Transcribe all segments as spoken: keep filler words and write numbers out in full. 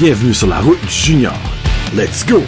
bienvenue sur la route du junior. Let's go!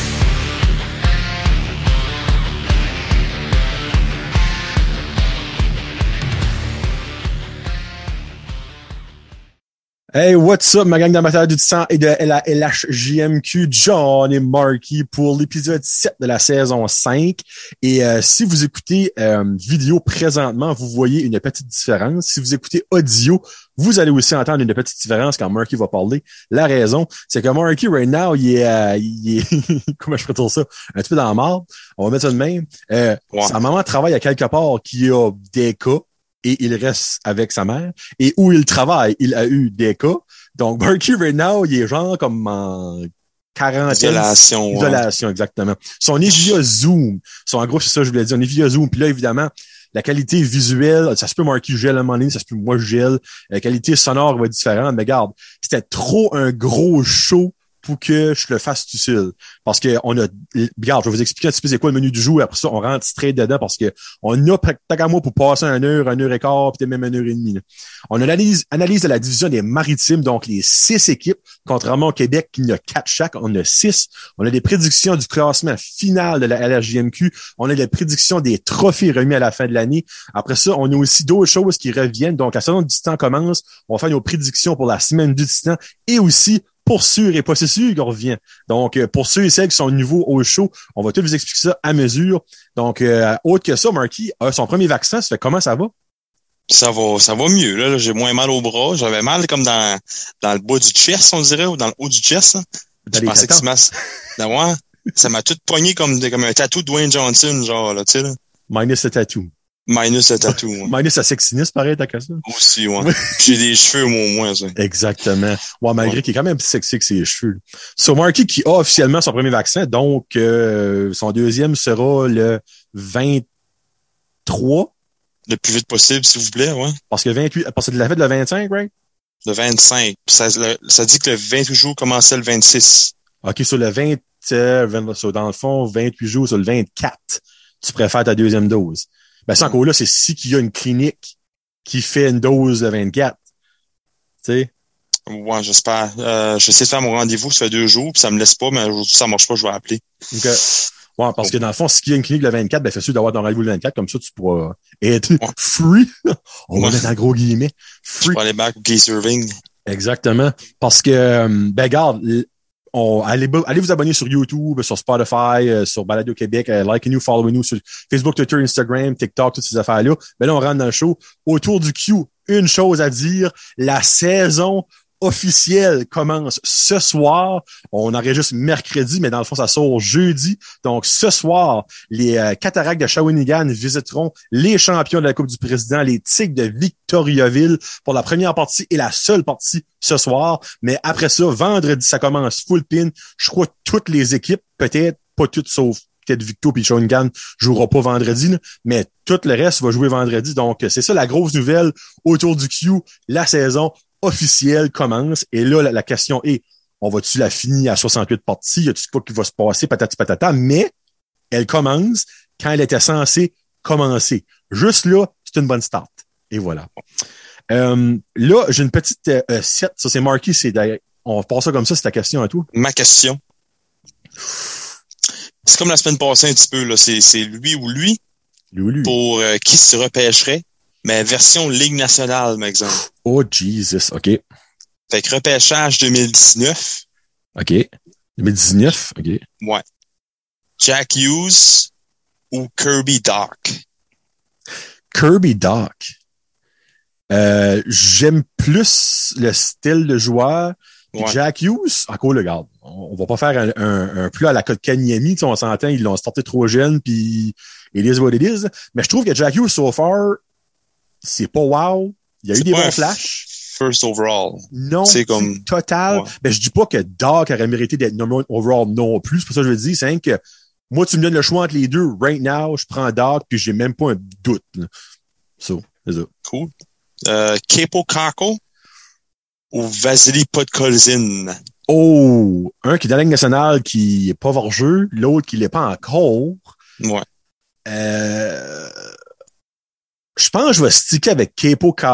Hey, what's up, ma gang d'amateurs du sang et de la L H J M Q, John et Marky pour l'épisode sept de la saison cinq. Et euh, si vous écoutez euh, vidéo présentement, vous voyez une petite différence. Si vous écoutez audio, vous allez aussi entendre une petite différence quand Marky va parler. La raison, c'est que Marky, right now, il est, euh, il est comment je peux dire ça, un petit peu dans la marde. On va mettre ça de même. Euh, wow. Sa maman travaille à quelque part qui a des cas. Et il reste avec sa mère. Et où il travaille, il a eu des cas. Donc, Marky, right now, il est genre comme en quarantaine. Isolation. Isolation, ouais. Exactement. So, on est via Zoom. So, en gros, c'est ça que je voulais dire. On est via Zoom. Puis là, évidemment, la qualité visuelle, ça se peut Marky gèle à un moment donné, ça se peut moi je gèle. La qualité sonore va être différente. Mais regarde, c'était trop un gros show pour que je le fasse tout seul. Parce que on a, regarde, je vais vous expliquer un petit peu c'est quoi le menu du jour, et après ça, on rentre straight dedans parce que on a, tant qu'à moi, pour passer une heure, une heure et quart, puis même une heure et demie, là. On analyse, analyse de la division des maritimes, donc les six équipes, contrairement au Québec, qui a quatre chaque, on a six. On a des prédictions du classement final de la L H J M Q. On a des prédictions des trophées remis à la fin de l'année. Après ça, on a aussi d'autres choses qui reviennent. Donc, la saison du Titan commence. On va faire nos prédictions pour la semaine du Titan et aussi pour sûr et pas c'est sûr qu'on revient. Donc, pour ceux et celles qui sont nouveaux au show, on va tout vous expliquer ça à mesure. Donc, euh, autre que ça, Marky a son premier vaccin. Ça fait comment ça va? Ça va, ça va mieux, là. J'ai moins mal au bras. J'avais mal comme dans, dans le bas du chest, on dirait, ou dans le haut du chest, là. Je pensais que ça m'a, ouais, ça m'a tout pogné comme, comme un tatou de Dwayne Johnson, genre, là, tu sais, là. Minus le tatou. Minus le tatou, ouais. Minus la sexiness, pareil, t'as qu'à ça. Aussi, ouais. J'ai des cheveux, moi, au moins, ça. Exactement. Ouais, malgré ouais. qu'il est quand même plus sexy que ses cheveux. So, Marky qui a officiellement son premier vaccin, donc, euh, son deuxième sera le vingt-trois. Le plus vite possible, s'il vous plaît, ouais. Parce que vingt-huit, parce que tu l'as fait le vingt-cinq, right? Le vingt-cinq. Ça, le, ça dit que le vingt-huit jours commençait le vingt-six. OK, sur le vingt, euh, vingt sur, dans le fond, vingt-huit jours sur le vingt-quatre, tu préfères ta deuxième dose. Ben, ça, encore là, c'est si qu'il y a une clinique qui fait une dose de vingt-quatre. Tu sais? Ouais, j'espère. Euh, j'essaie de faire mon rendez-vous, ça fait deux jours, puis ça me laisse pas, mais si ça marche pas, je vais appeler. OK. Ouais, parce que dans le fond, si il y a une clinique le vingt-quatre, ben, fais sûr d'avoir ton rendez-vous le vingt-quatre, comme ça, tu pourras être ouais. free. On va ouais. mettre en gros guillemets. Free. Tu vas aller back au Keith Irving. Exactement. Parce que, ben, regarde, on, allez, allez vous abonner sur YouTube, sur Spotify, euh, sur Balado Québec, euh, likez-nous, followez-nous sur Facebook, Twitter, Instagram, TikTok, toutes ces affaires-là. Ben là, on rentre dans le show. Autour du Q, une chose à dire, la saison officielle commence ce soir. On enregistre mercredi, mais dans le fond, ça sort jeudi. Donc, ce soir, les euh, Cataractes de Shawinigan visiteront les champions de la Coupe du Président, les Tigres de Victoriaville, pour la première partie et la seule partie ce soir. Mais après ça, vendredi, ça commence full pin. Je crois que toutes les équipes, peut-être pas toutes sauf peut-être Victo puis Shawinigan jouera pas vendredi, là, mais tout le reste va jouer vendredi. Donc, c'est ça la grosse nouvelle autour du Q. La saison officielle commence. Et là, la, la question est, on va-tu la finir à soixante-huit parties? Y a-tu quoi qui va se passer? Patati patata. Mais elle commence quand elle était censée commencer. Juste là, c'est une bonne start. Et voilà. Euh, là, j'ai une petite euh, set. Ça, c'est Marky. C'est on va passer ça comme ça. C'est ta question à toi. Ma question. C'est comme la semaine passée un petit peu. Là. C'est, c'est lui ou lui. Lui ou lui. Pour euh, qui se repêcherait. Mais version Ligue nationale, par exemple. Oh, Jesus, OK. Fait que repêchage deux mille dix-neuf. OK. deux mille dix-neuf, OK. Ouais. Jack Hughes ou Kirby Dach? Kirby Dach. Euh, j'aime plus le style de joueur. Ouais. Jack Hughes, encore le garde. On, on va pas faire un, un, un plat à la Kotkaniemi, on s'entend, ils l'ont starté trop jeune, puis it is what it is. Mais je trouve que Jack Hughes, so far, c'est pas wow. Il y a c'est eu des bons un flashs. First overall. Non, c'est comme total. Ouais. Mais je dis pas que Dach aurait mérité d'être number one overall non plus. C'est pour ça que je veux dire, c'est que moi, tu me donnes le choix entre les deux. Right now, je prends Dach puis j'ai même pas un doute. Là. So, c'est ça. Cool. Euh, Kaapo Kakko ou Vasily Podkolzin? Oh! Un qui est dans la Ligue nationale qui est pas hors-jeu, l'autre qui l'est pas encore. Ouais. Euh... Je pense que je vais sticker avec Kaapo Kakko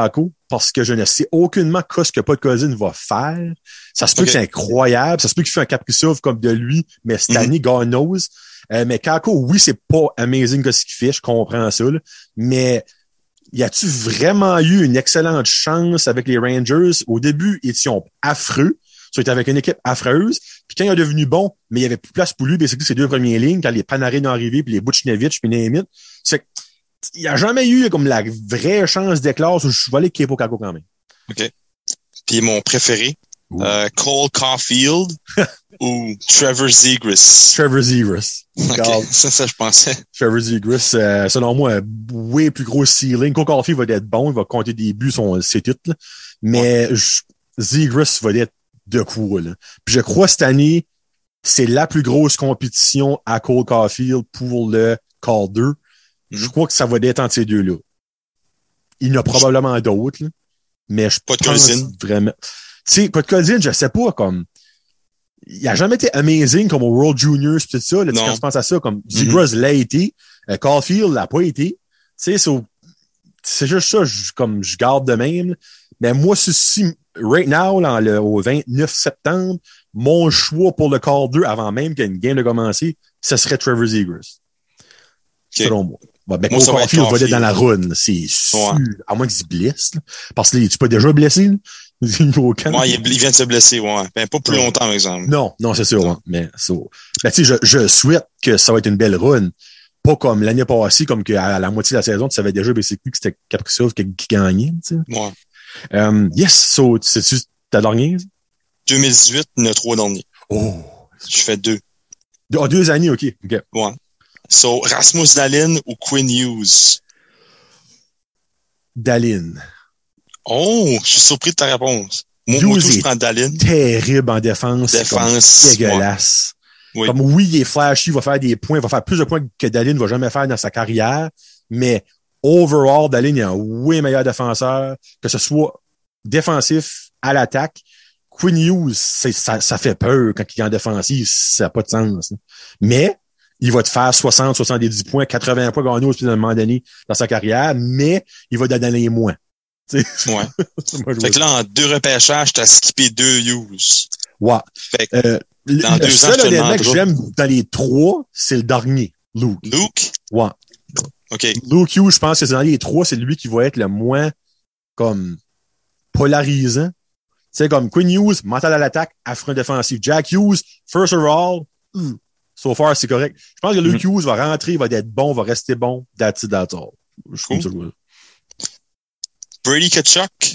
parce que je ne sais aucunement ce que Paul Cousin va faire. Ça se peut okay. que c'est incroyable. Ça se peut qu'il fait un Kaprizov comme de lui, mais cette mm-hmm. année, God knows. Euh, mais Kakko, oui, c'est pas amazing que ce qu'il fait, je comprends ça, là. Mais y a-tu vraiment eu une excellente chance avec les Rangers? Au début, ils étaient affreux. Ils étaient avec une équipe affreuse. Puis quand il est devenu bon, mais il y avait plus de place pour lui, c'est que ses deux premières lignes, quand les Panarin sont arrivés, puis les Buchnevich, puis Nemeth. C'est il n'y a jamais eu comme la vraie chance d'éclore où je suis allé Kaapo Kakko quand même. OK. Puis mon préféré, euh, Cole Caulfield ou Trevor Zegras. Trevor Zegras. OK, ça, ça, je pensais. Trevor Zegras, euh, selon moi, un way plus gros ceiling. Cole Caulfield va être bon, il va compter des buts, son, ses titres. Mais ouais. je, Zegras va être de cool. Là. Puis je crois cette année, c'est la plus grosse compétition à Cole Caulfield pour le Calder. Je crois que ça va être entre ces deux-là. Il y en a probablement d'autres, là, mais je pas de pense Cousin. Vraiment... Tu sais, pas de Cousin, je sais pas, comme... Il a jamais été amazing comme au World Juniors pis tout ça. Là, quand je pense à ça, comme Zegras mm-hmm. l'a été, euh, Caulfield l'a pas été. Tu sais, c'est, c'est juste ça, je, comme je garde de même. Mais moi, ceci, right now, là, le, au vingt-neuf septembre, mon choix pour le Calder, avant même qu'il y ait une game de commencer, ce serait Trevor Zegras. Okay. Selon moi. Bon, ben, Cole Caulfield va être dans la run, c'est sûr. Ouais. À moins qu'il se blesse, là. Parce que là, tu pas déjà blessé, là? Ouais, il vient de se blesser, ouais. Ben, pas plus ouais. longtemps, par exemple. Non, non, c'est sûr, ouais. Mais, c'est ben, tu sais, je, je souhaite que ça va être une belle run. Pas comme l'année passée, comme qu'à la moitié de la saison, tu savais déjà, ben, c'est plus que c'était Kaprizov qui, qui gagnait, tu sais. Ouais. Um, yes, so, c'est-tu ta dernière? deux mille dix-huit, il y en a trois derniers. Oh. Je fais deux. Ah, oh, deux années, ok. okay. Ouais. So, Rasmus Dahlin ou Quinn Hughes? Dahlin. Oh, je suis surpris de ta réponse. Moi, moi tout, je prends Dahlin. Terrible en défense. Défense. Dégueulasse. Ouais. Oui. Comme oui, il est flashy, il va faire des points, il va faire plus de points que Dahlin va jamais faire dans sa carrière, mais overall, Dahlin est un oui meilleur défenseur, que ce soit défensif à l'attaque. Quinn Hughes, c'est, ça, ça fait peur quand il est en défensive, ça n'a pas de sens. Mais il va te faire soixante, soixante-dix points, quatre-vingts points gagnés à un moment donné dans sa carrière, mais il va donner moins. Ouais. Fait que là, en deux repêchages, t'as skippé deux Hughes. Ouais. Fait que euh, dans le deux seul ans, élément que j'aime dans les trois, c'est le dernier, Luke. Luke? Ouais. OK. Luke Hughes, je pense que c'est dans les trois, c'est lui qui va être le moins, comme, polarisant. Tu sais, comme Quinn Hughes, mental à l'attaque, affront défensif. Jack Hughes, first overall, mm. So far, c'est correct. Je pense que Luke mm-hmm. Hughes va rentrer, il va être bon, va rester bon. That's it, that's all. Je cool. trouve ça. Brady Tkachuk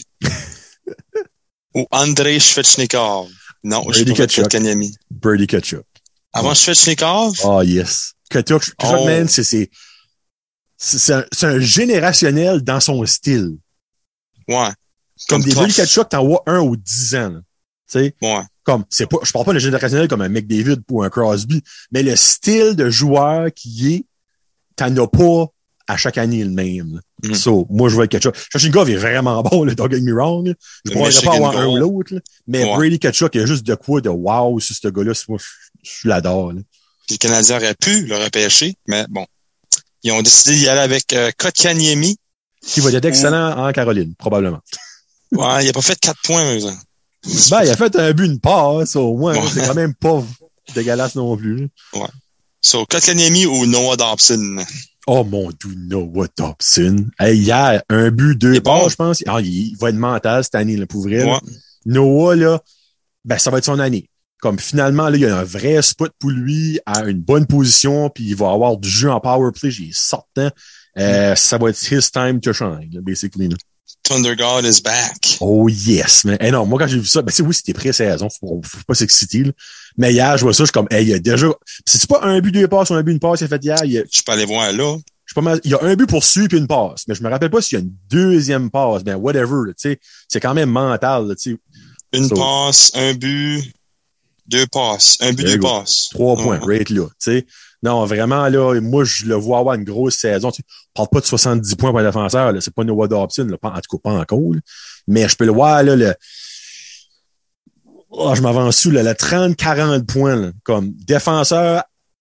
ou Andrei Svechnikov? Non, Brady je suis pas Tkachuk. Brady Tkachuk. Avant ouais. Svechnikov? Oh, yes. Tkachuk, oh. man, c'est, c'est, c'est, un, c'est un générationnel dans son style. Ouais. Comme, comme des Brady Tkachuk, t'en vois un ou dix ans, tu sais? Ouais. Comme, c'est pas, je parle pas de générationnel comme un McDavid ou un Crosby, mais le style de joueur qui est, t'en as pas à chaque année le même. Mm-hmm. So, moi, je vois Tkachuk. Svechnikov est vraiment bon, là, don't get me wrong. Là. Je ne pourrais pas avoir goal. Un ou l'autre, là. Mais ouais. Brady Tkachuk, il y a juste de quoi de wow sur ce gars-là. Moi, je, je l'adore. Là. Les Canadiens auraient pu le repêcher, mais bon. Ils ont décidé d'y aller avec euh, Kotkaniemi. Qui va être excellent ou... en Caroline, probablement. Ouais, il a pas fait quatre points, par exemple. Ben, il a fait un but, une passe, au moins. Ouais. C'est quand même pas dégueulasse non plus. Ouais. So, Kotkaniemi ou Noah Dobson? Oh mon Dieu, Noah Dobson. Hey, hier, un but, deux passes, bon. Je pense. Ah, il, il va être mental cette année, là, pour vrai. Ouais. Noah, là, ben, ça va être son année. Comme finalement, là, il y a un vrai spot pour lui, à une bonne position, puis il va avoir du jeu en power play, j'ai certain. Euh, mm. Ça va être his time to shine, là, basically. Là. Thunder God is back. Oh yes, mais hey, non, moi quand j'ai vu ça, ben tu sais oui, c'était pré-saison, faut, faut pas s'exciter, là. Mais hier, je vois ça, je suis comme, hey, il y a déjà, c'est pas un but, deux passes ou un but, une passe, il a fait hier, il y a... Je peux aller voir là. Je sais pas mal, il y a un but poursuivi puis une passe, mais je me rappelle pas s'il y a une deuxième passe, ben whatever, tu sais, c'est quand même mental, tu sais. Une so, passe, un but, deux passes, un but, deux go. Passes. Trois points, oh. Right là, tu sais. Non, vraiment, là, moi, je le vois avoir une grosse saison. Tu sais, on parle pas de soixante-dix points pour un défenseur, là. C'est pas Noah Dobson, là. En tout cas, pas encore, là. Mais je peux le voir, là, le, oh, je m'avance sous, là, le trente quarante points, là. Comme défenseur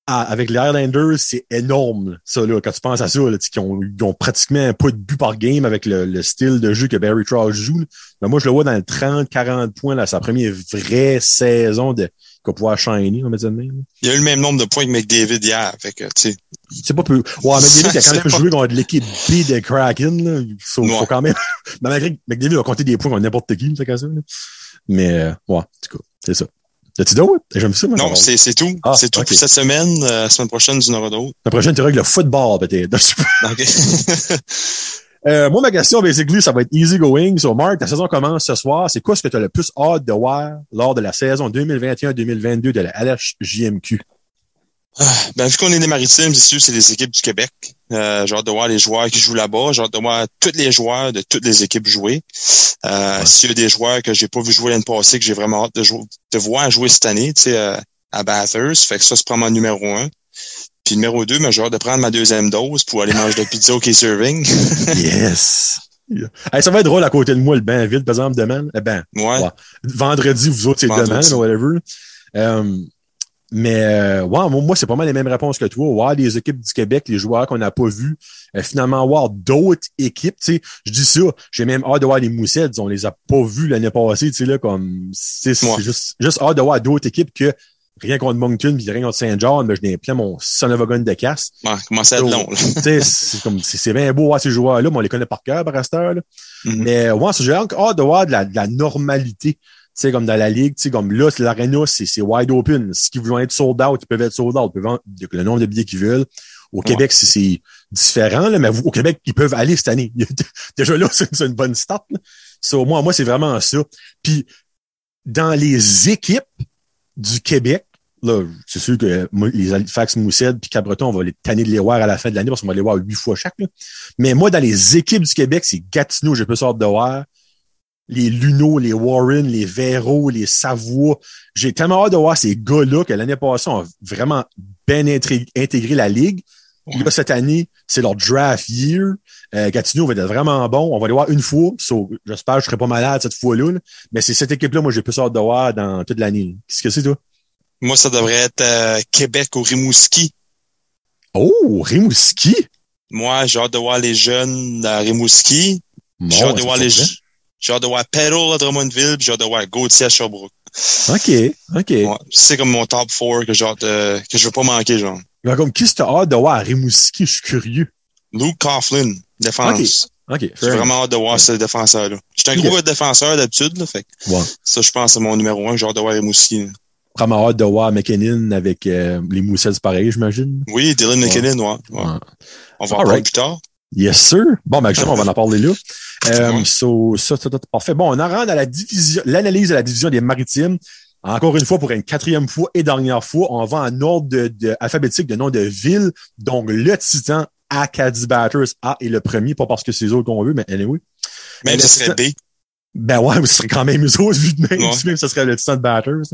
Ah, avec les Highlanders, c'est énorme, ça, là, quand tu penses à ça, là, qui ont, ils ont pratiquement pas de but par game avec le, le style de jeu que Barry Trotz joue. Là. Mais moi, je le vois dans le trente quarante points, là, sa première vraie saison de, qu'il va pouvoir shiner, on va dire de même. Il a eu le même nombre de points que McDavid hier, fait que, tu sais. C'est pas peu. Ouais, McDavid, il a quand même joué contre l'équipe B de Kraken, là. Faut, ouais. faut quand même, mais malgré que McDavid va compter des points contre n'importe qui, fait qu'à ça, là. Mais, euh, ouais, en tout cas, c'est ça. T'as-tu d'autres? J'aime ça, moi. Non, c'est, c'est tout. Ah, c'est tout okay. Pour cette semaine. Euh, la semaine prochaine, tu en auras d'autres. La prochaine, tu règles le football, peut-être. Okay. euh, moi, ma question, basically, ça va être easy going. So, Mark, ta saison commence ce soir. C'est quoi ce que tu as le plus hâte de voir lors de la saison deux mille vingt et un deux mille vingt-deux de la L H J M Q? Ah, ben, vu qu'on est des Maritimes, c'est sûr, c'est les équipes du Québec. Euh, j'ai hâte de voir les joueurs qui jouent là-bas. J'ai hâte de voir tous les joueurs de toutes les équipes jouer. Euh, ouais. S'il y a des joueurs que j'ai pas vu jouer l'année passée, que j'ai vraiment hâte de, jouer, de voir jouer cette année, tu sais, euh, à Bathurst. Fait que ça, c'est probablement numéro un. Puis numéro deux, ben, j'ai hâte de prendre ma deuxième dose pour aller manger de pizza au K-Serving. Yes! Yeah. Hey, ça va être drôle à côté de moi, le bain vide, par exemple, demain. Eh ben, ouais. ouais. Vendredi, vous autres, c'est demain, whatever. Euh, Mais euh, ouais, moi, c'est pas mal les mêmes réponses que toi. Ouais, les équipes du Québec, les joueurs qu'on n'a pas vus, euh, finalement voir d'autres équipes. Tu sais, je dis ça, j'ai même hâte de voir les Moussets. On les a pas vus l'année passée, tu sais, là, comme c'est, c'est juste, juste hâte de voir d'autres équipes que rien contre Moncton puis rien contre Saint-John, mais je n'ai plein mon son of a gun de casse. Ouais, comment ça être long, là. Tu sais, c'est comme c'est, c'est bien beau voir ces joueurs-là, mais on les connaît par cœur par cette heure, là. Mm-hmm. Mais ouais, j'ai hâte de voir de la, de la normalité. Tu sais, comme dans la ligue, tu sais, comme là, l'arena, c'est, c'est wide open. Si ils veulent être sold out, ils peuvent être sold out. Ils peuvent vendre le nombre de billets qu'ils veulent. Au ouais. Québec, c'est, c'est différent, là, mais au Québec, ils peuvent aller cette année. Déjà là, c'est, c'est une bonne start, là. So, moi, moi, c'est vraiment ça. Puis, dans les équipes du Québec, là, c'est sûr que les Halifax, Moosehead puis Cap-Breton, on va les tanner de les voir à la fin de l'année parce qu'on va les voir huit fois chaque, là. Mais moi, dans les équipes du Québec, c'est Gatineau, j'ai plus hâte de voir. Les Luneau, les Warren, les Véro, les Savoie. J'ai tellement hâte de voir ces gars-là que l'année passée ont vraiment bien intégré la ligue. Ouais. Là, cette année, c'est leur draft year. Euh, Gatineau va être vraiment bon. On va les voir une fois. So, j'espère que je serai pas malade cette fois-là. Là. Mais c'est cette équipe-là, moi, j'ai plus hâte de voir dans toute l'année. Qu'est-ce que c'est, toi? Moi, ça devrait être euh, Québec au Rimouski. Oh, Rimouski? Moi, j'ai hâte de voir les jeunes à Rimouski. Bon, j'ai hâte de voir les jeunes. J'ai hâte de voir Peddle à Drummondville, puis j'ai hâte de voir Gauthier à Sherbrooke. OK, OK. Ouais, c'est comme mon top four que j'ai hâte de, que je veux pas manquer, genre. Mais comme, qui t'as hâte de voir à Rimouski? Je suis curieux. Luke Coughlin, défense. OK, OK. J'ai vraiment hâte de voir ouais. ce défenseur-là. J'étais un okay. gros défenseur d'habitude, là, fait que ouais. ça, je pense, c'est mon numéro un. J'ai hâte de voir Rimouski. Vraiment hâte de voir McKinnon avec euh, les Moussets pareil, j'imagine. Oui, Dylan ouais. McKinnon, ouais. ouais. ouais. On va en parler plus tard. Yes, sir. Bon, ben, justement, on va en parler là. Euh, so, ça, ça, ça, parfait. Bon, on en rentre à la division, l'analyse de la division des Maritimes. Encore une fois, pour une quatrième fois et dernière fois, on va en ordre de, de, alphabétique de nom de ville. Donc, le Titan, Acadie Batters, A est le premier, pas parce que c'est eux autres qu'on veut, mais anyway. Même ce serait B. Ben ouais, mais ce serait quand même eux autres, vu de même, ouais. même ce serait le Titan de Batters.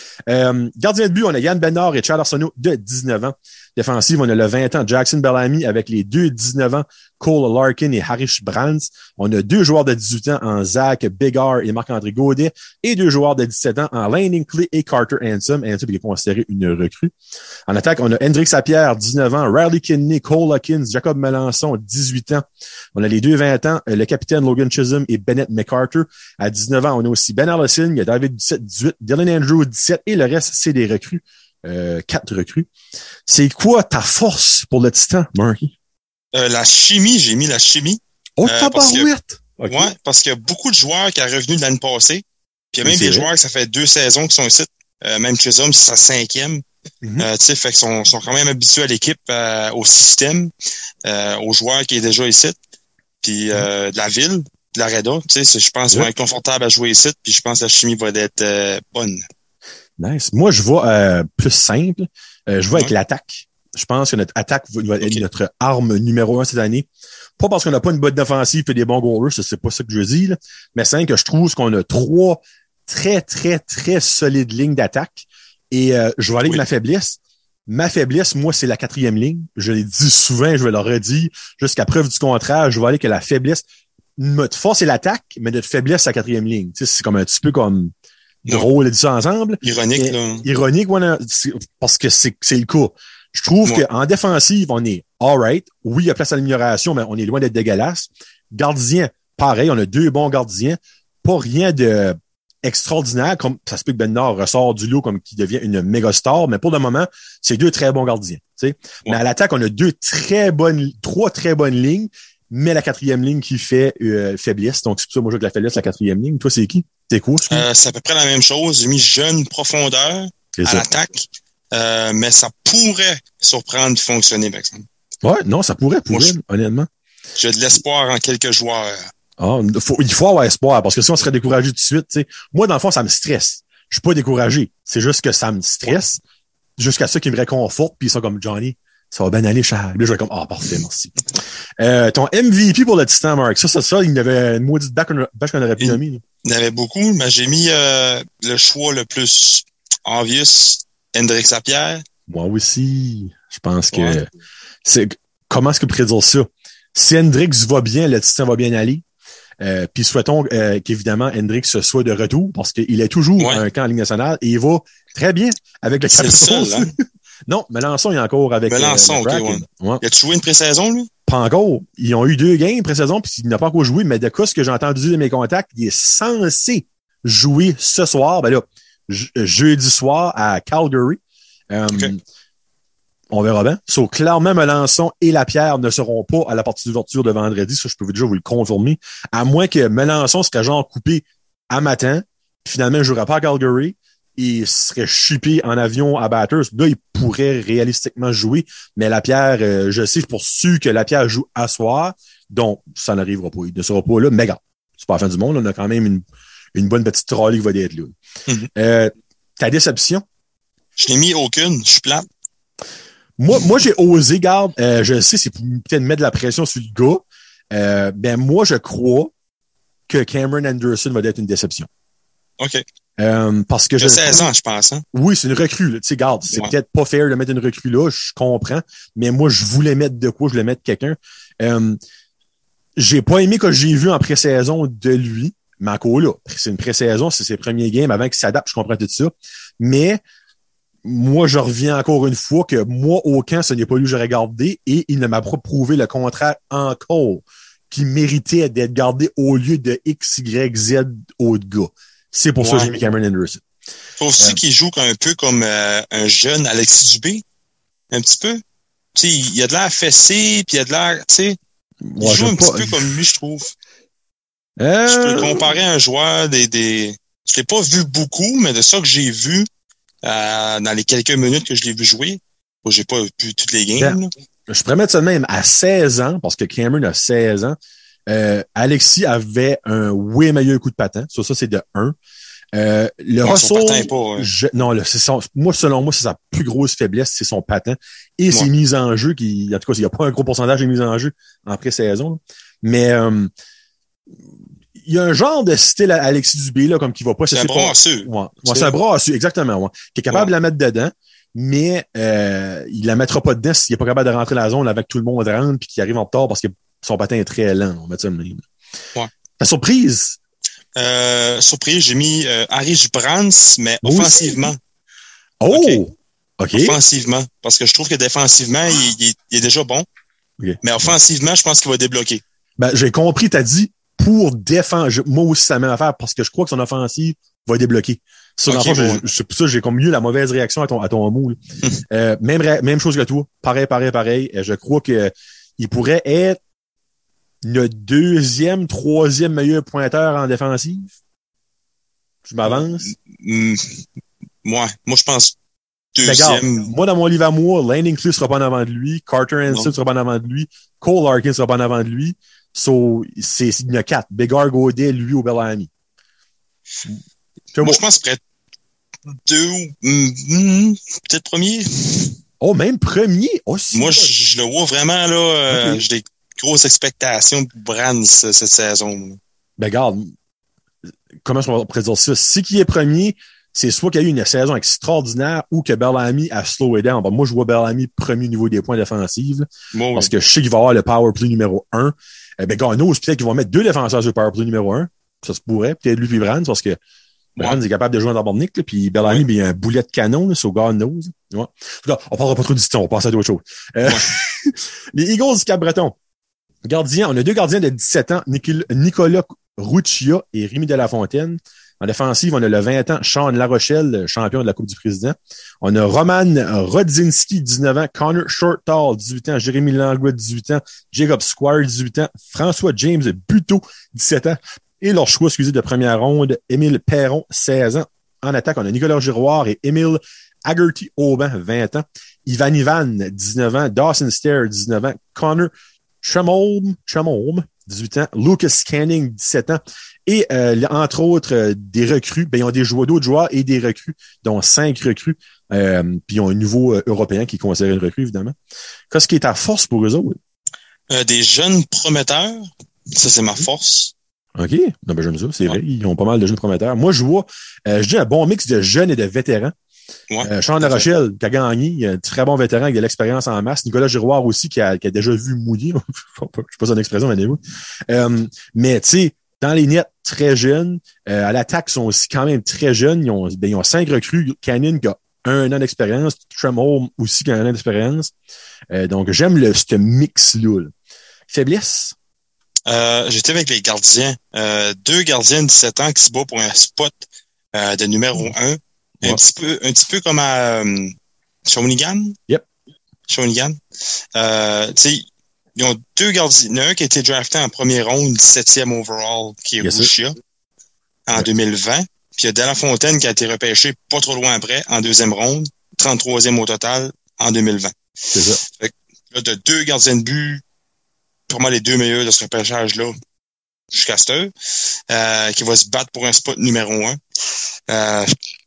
Euh, gardien de but, on a Yann Benard et Charles Arsenault de dix-neuf ans. Défensive, on a le vingt ans Jackson Bellamy avec les deux dix-neuf ans Cole Larkin et Harish Brands. On a deux joueurs de dix-huit ans en Zach Bégard et Marc-André Gaudet et deux joueurs de dix-sept ans en Landing Clay et Carter Handsome. Handsome est considéré une recrue. En attaque, on a Hendrik Sapierre, dix-neuf ans, Riley Kidney, Cole Hawkins, Jacob Melançon, dix-huit ans. On a les deux vingt ans, le capitaine Logan Chisholm et Bennett McCarter. À dix-neuf ans, on a aussi Ben Allison, il y a David dix-sept, dix-huit, Dylan Andrew, dix-sept et le reste, c'est des recrues. Euh, quatre recrues. C'est quoi ta force pour le Titan, Marky? Euh, la chimie, j'ai mis la chimie. Oh, euh, tabarouette! Okay. Ouais, parce qu'il y a beaucoup de joueurs qui sont revenus de l'année passée. Puis il y a même oui, des vrai. joueurs que ça fait deux saisons qui sont ici. Euh, même Chisholm, c'est sa cinquième. Mm-hmm. Euh, tu sais, fait qu'ils sont, sont quand même habitués à l'équipe, euh, au système, euh, aux joueurs qui est déjà ici. Puis euh, mm-hmm. de la ville, de la Reda. Tu sais, je pense qu'ils vont être confortables à jouer ici. Puis je pense que la chimie va être euh, bonne. Nice. Moi, je vois euh, plus simple. Euh, je vois ouais. avec l'attaque. Je pense que notre attaque va être okay. notre arme numéro un cette année. Pas parce qu'on n'a pas une bonne défensive et des bons goalers, c'est pas ça que je dis, là. Mais c'est que je trouve qu'on a trois très, très, très solides lignes d'attaque. Et euh, je vais aller oui. avec ma faiblesse. Ma faiblesse, moi, c'est la quatrième ligne. Je l'ai dit souvent, je vais le redire. Jusqu'à preuve du contraire, je vais aller que la faiblesse. Notre force, c'est l'attaque, mais notre faiblesse, c'est la quatrième ligne. Tu sais, c'est comme un petit peu comme drôle de dire ça ensemble. Ironique, mais, là. Ironique, voilà, parce que c'est, c'est le cas. Je trouve Ouais. qu'en défensive, on est alright. Oui, il y a place à l'amélioration, mais on est loin d'être dégueulasse. Gardien, pareil, on a deux bons gardiens. Pas rien de extraordinaire, comme ça se peut que Ben Nord ressort du lot comme qui devient une méga star, mais pour le moment, c'est deux très bons gardiens. Tu sais. Ouais. Mais à l'attaque, on a deux très bonnes, trois très bonnes lignes, mais la quatrième ligne qui fait euh, faiblesse. Donc, c'est pour ça, moi, je joue avec la faiblesse, la quatrième ligne. Toi, c'est qui? C'est quoi? Euh, c'est à peu près la même chose. J'ai mis jeune profondeur c'est à ça. l'attaque, euh, mais ça pourrait surprendre et fonctionner, par exemple. Ouais, non, ça pourrait, pourrait, moi, je... honnêtement. J'ai de l'espoir en quelques joueurs. Ah, faut, il faut avoir espoir, parce que si on serait découragé tout de suite, tu sais. Moi, dans le fond, ça me stresse. Je suis pas découragé. C'est juste que ça me stresse jusqu'à ça qui me réconforte, puis ils sont comme Johnny. Ça va bien aller, Charles. Là, je vais comme, ah, parfait, merci. Euh, ton M V P pour le Titan, Mark. Ça, ça, ça, il y avait une maudite bâche qu'on aurait pu nommer. Il y en avait beaucoup, mais j'ai mis euh, le choix le plus obvious, Hendrix Lapierre. Moi aussi. Je pense que ouais. c'est, comment est-ce que prédire ça? Si Hendrix va bien, le Titan va bien aller. Euh, puis souhaitons euh, qu'évidemment Hendrix soit de retour parce qu'il est toujours ouais. un camp en Ligue nationale et il va très bien avec le Capitals. Hein? Non, Melançon, il est encore avec Melançon, euh, ok, ouais. Ouais. Il a-tu joué une pré-saison, lui? Pas encore. Ils ont eu deux games pré-saison, puis il n'a pas encore joué, mais de cas, ce que j'ai entendu de mes contacts, il est censé jouer ce soir, ben là, je- jeudi soir à Calgary. Euh, okay. On verra bien. So, clairement, Melançon et Lapierre ne seront pas à la partie d'ouverture de vendredi. Ça, je peux déjà vous le confirmer. À moins que Melançon serait genre coupé à matin, puis finalement, il ne jouera pas à Calgary. Il serait shippé en avion à Bathurst. Là, il pourrait réalistiquement jouer. Mais Lapierre, euh, je sais pour sûr que Lapierre joue à soir. Donc, ça n'arrivera pas. Il ne sera pas là. Mais gars, c'est pas la fin du monde. On a quand même une, une bonne petite trolley qui va être là. Mm-hmm. Euh, ta déception? Je n'ai mis aucune. Je suis plate. Moi, moi, j'ai osé, garde, euh, je sais, c'est peut-être mettre de la pression sur le gars. Euh, ben, moi, je crois que Cameron Anderson va être une déception. OK. Euh, parce que il a seize ans, je pense, hein? Oui, c'est une recrue, là. Tu sais, garde, c'est ouais. peut-être pas fair de mettre une recrue là, je comprends. Mais moi, je voulais mettre de quoi? Je voulais mettre quelqu'un. Euh, j'ai pas aimé que j'ai vu en pré-saison de lui. Mais encore là, c'est une pré-saison, c'est ses premiers games avant qu'il s'adapte, je comprends tout ça. Mais, moi, je reviens encore une fois que moi, au camp, ce n'est pas lui que j'aurais gardé et il ne m'a pas prouvé le contraire encore qui méritait d'être gardé au lieu de X, Y, Z autres gars. C'est pour ouais. ça que j'ai mis Cameron Anderson. Faut aussi euh, qu'il joue un peu comme euh, un jeune Alexis Dubé. Un petit peu. Tu sais, il y a de l'air fessé, puis il y a de l'air, tu sais, il ouais, joue un pas... petit peu comme lui, je trouve. Euh... Je peux le comparer à un joueur des, des... Je l'ai pas vu beaucoup, mais de ça que j'ai vu, Euh, dans les quelques minutes que je l'ai vu jouer, bon, j'ai pas vu toutes les games. Bien, je pourrais mettre ça de même. À seize ans, parce que Cameron a seize ans, euh, Alexis avait un way meilleur coup de patin. Sur ça, c'est de un. Euh, le non, Russell, son patin pas, ouais. je, non, le, c'est son, moi, selon moi, c'est sa plus grosse faiblesse, c'est son patin. Et ouais. ses mises en jeu qui, en tout cas, il n'y a pas un gros pourcentage de mises en jeu en pré-saison. Mais, euh, il y a un genre de style à Alexis Dubé, là, comme qui va pas... C'est un brasseux. Ouais, ouais c'est un brasseux, exactement, ouais. Qui est capable ouais. de la mettre dedans, mais euh, il la mettra pas dedans s'il est pas capable de rentrer dans la zone avec tout le monde rentre puis qu'il arrive en retard parce que son patin est très lent. On va mettre ça même. Ouais. Ta surprise? Euh, surprise, j'ai mis euh, Harry Jubrans, mais Moi offensivement. Aussi. Oh! OK. Okay. Offensivement. Parce que je trouve que défensivement, il, il, il est déjà bon. Okay. Mais offensivement, je pense qu'il va débloquer. Ben, j'ai compris, t'as dit pour défendre. Je, moi aussi, c'est la même affaire parce que je crois que son offensive va débloquer. Sur okay, bon. C'est pour ça que j'ai comme mieux la mauvaise réaction à ton, à ton mot. euh, même, même chose que toi. Pareil, pareil, pareil. Je crois que il pourrait être le deuxième, troisième meilleur pointeur en défensive. Je m'avance. Mmh, moi, moi, je pense deuxième. Regarde, moi, dans mon livre à moi, Landing Clue sera pas en avant de lui. Carter Hanson sera pas en avant de lui. Cole Larkin sera pas en avant de lui. So, c'est, il y en a quatre. Bégard, Gaudet, lui ou Bellamy. Moi, moi, je pense peut-être deux ou mm, peut-être premier. Oh, même premier? Oh, si moi, je, je le vois vraiment, là. Euh, okay. J'ai des grosses expectations pour Brands cette saison. Ben, regarde, comment on pourrait dire ça? Si qui est premier, c'est soit qu'il y a eu une saison extraordinaire ou que Bellamy a slowé down. Bon, moi, je vois Bellamy premier au niveau des points défensifs. Bon, parce oui. que je sais qu'il va avoir le power play numéro un. Eh ben, Gano, peut-être qu'ils vont mettre deux défenseurs sur le power play numéro un. Ça se pourrait. Peut-être lui et Brands, parce que Brands ouais. est capable de jouer en Tabarnak, puis Bellamy, ouais. il y a un boulet de canon, là, sur God knows. Ouais. On parlera pas trop du temps, on passe à d'autres choses. Euh, ouais. Les Eagles du Cap-Breton. Gardien, on a deux gardiens de dix-sept ans, Nicolas Ruccia et Rémi Delafontaine. En défensive, on a le vingt ans, Sean Larochelle, champion de la Coupe du Président. On a Roman Rodzinski, dix-neuf ans, Connor Shortall, dix-huit ans, Jérémy Langlois, dix-huit ans, Jacob Squire, dix-huit ans, François James Buteau, dix-sept ans. Et leur choix, excusez, de première ronde, Émile Perron, seize ans. En attaque, on a Nicolas Giroir et Émile Haggerty-Auban, vingt ans. Ivan Ivan, dix-neuf ans, Dawson Stair, dix-neuf ans, Connor Tremolm, Tremolm, dix-huit ans, Lucas Canning, dix-sept ans. Et euh, entre autres, euh, des recrues, ben, ils ont des joueurs, d'autres joueurs et des recrues, dont cinq recrues. Euh, puis ils ont un nouveau euh, Européen qui est considéré une recrue, évidemment. Qu'est-ce qui est ta force pour eux autres? Euh, des jeunes prometteurs. Ça, c'est ma force. OK. Non, ben, j'aime ça. C'est ouais. vrai. Ils ont pas mal de jeunes prometteurs. Moi, je vois, euh, je dis un bon mix de jeunes et de vétérans. Ouais, euh, Sean Larochelle, qui a gagné, un très bon vétéran avec de l'expérience en masse. Nicolas Giroir aussi, qui a, qui a déjà vu mouiller. Je sais pas son expression, mais euh, mais tu sais, dans les nets, très jeunes. Euh, à l'attaque, ils sont aussi quand même très jeunes. Ils ont, ben, ils ont cinq recrues. Cannon qui a un an d'expérience. Tremholm aussi qui a un an d'expérience. Euh, donc, j'aime le ce mix-là. Là. Faiblesse? Euh, j'étais avec les gardiens. Euh, deux gardiens de dix-sept ans qui se battent pour un spot euh, de numéro un. Ouais. Un petit peu, un petit peu comme à euh, Shawinigan. Yep. Shawinigan. Euh, tu sais, ils ont deux gardiens. Il y en a un qui a été drafté en première ronde, dix-septième overall, qui est yes, Ruccia, en ouais. deux mille vingt. Puis il y a Delafontaine qui a été repêché pas trop loin après, en deuxième ronde, trente-troisième au total, en deux mille vingt. C'est ça. Fait que là, de deux gardiens de but, probablement les deux meilleurs de ce repêchage-là, jusqu'à cette heure, euh, qui va se battre pour un spot numéro un. Euh,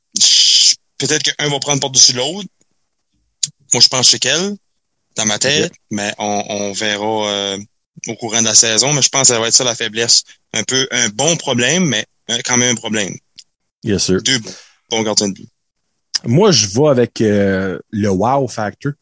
peut-être qu'un va prendre par-dessus l'autre. Moi, je pense chez quel, dans ma tête, okay. mais on, on verra euh, au courant de la saison. Mais je pense que ça va être ça la faiblesse. Un peu un bon problème, mais quand même un problème. Yes, sir. Deux bons gardiens de but. Moi, je vais avec euh, le wow factor.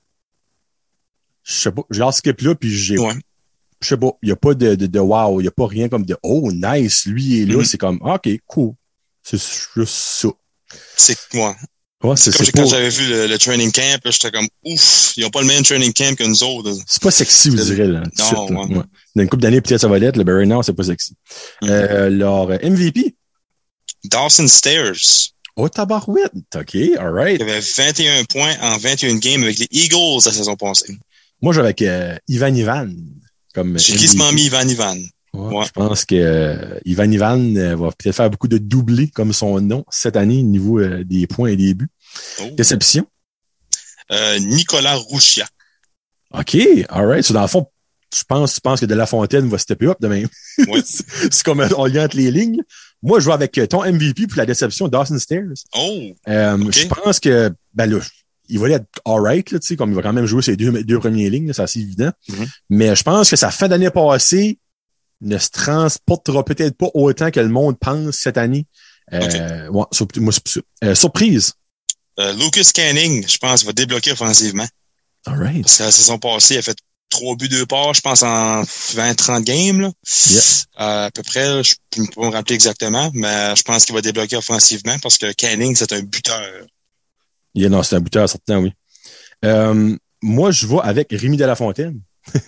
Je sais pas, j'ai skip là, puis j'ai... Ouais. Je sais pas, il y a pas de, de, de wow, il y a pas rien comme de oh, nice, lui est là, mm-hmm. c'est comme OK, cool. C'est juste ça. C'est moi. Ouais, c'est, c'est comme c'est quand pas... j'avais vu le, le training camp, là, j'étais comme ouf, ils ont pas le même training camp que nous autres. C'est pas sexy, vous direz, là. Non, suite, ouais. là. Ouais. Dans une couple d'années, peut-être ça va l'être, le Barry now, c'est pas sexy. Mm-hmm. Euh, leur M V P? Dawson Stairs. Oh, tabarouette. OK, all right. Il avait vingt et un points en vingt et un games avec les Eagles la saison passée. Moi, j'ai avec euh, Ivan Ivan. Comme J'ai quasiment mis Ivan Ivan. Ouais, ouais. Je pense que euh, Ivan Ivan euh, va peut-être faire beaucoup de doublés comme son nom cette année au niveau euh, des points et des buts. Oh. Déception? Euh, Nicolas Ruccia. OK, all right. So, dans le fond, tu penses, tu penses que Delafontaine va stepper up demain. Ouais. C'est comme on y entre les lignes. Moi, je vais avec ton M V P pour la déception, Dawson Stairs. Oh! Euh, okay. Je pense que, ben là, il va être alright, là, tu sais, comme il va quand même jouer ses deux, deux premières lignes, là, c'est assez évident. Mm-hmm. Mais je pense que sa fin d'année passée ne se transportera peut-être pas autant que le monde pense cette année. Euh, okay. ouais, sur, moi, sur, euh, surprise. Euh, Lucas Canning, je pense, va débloquer offensivement. Alright. Parce que la saison passée, il a fait trois buts, deux passes, je pense, en vingt trente games, là. Yeah. Euh, à peu près, là, je peux pas me rappeler exactement, mais je pense qu'il va débloquer offensivement parce que Canning, c'est un buteur. Yeah, non, c'est un buteur, certain, oui. Euh, moi, je vais avec Rémi Delafontaine.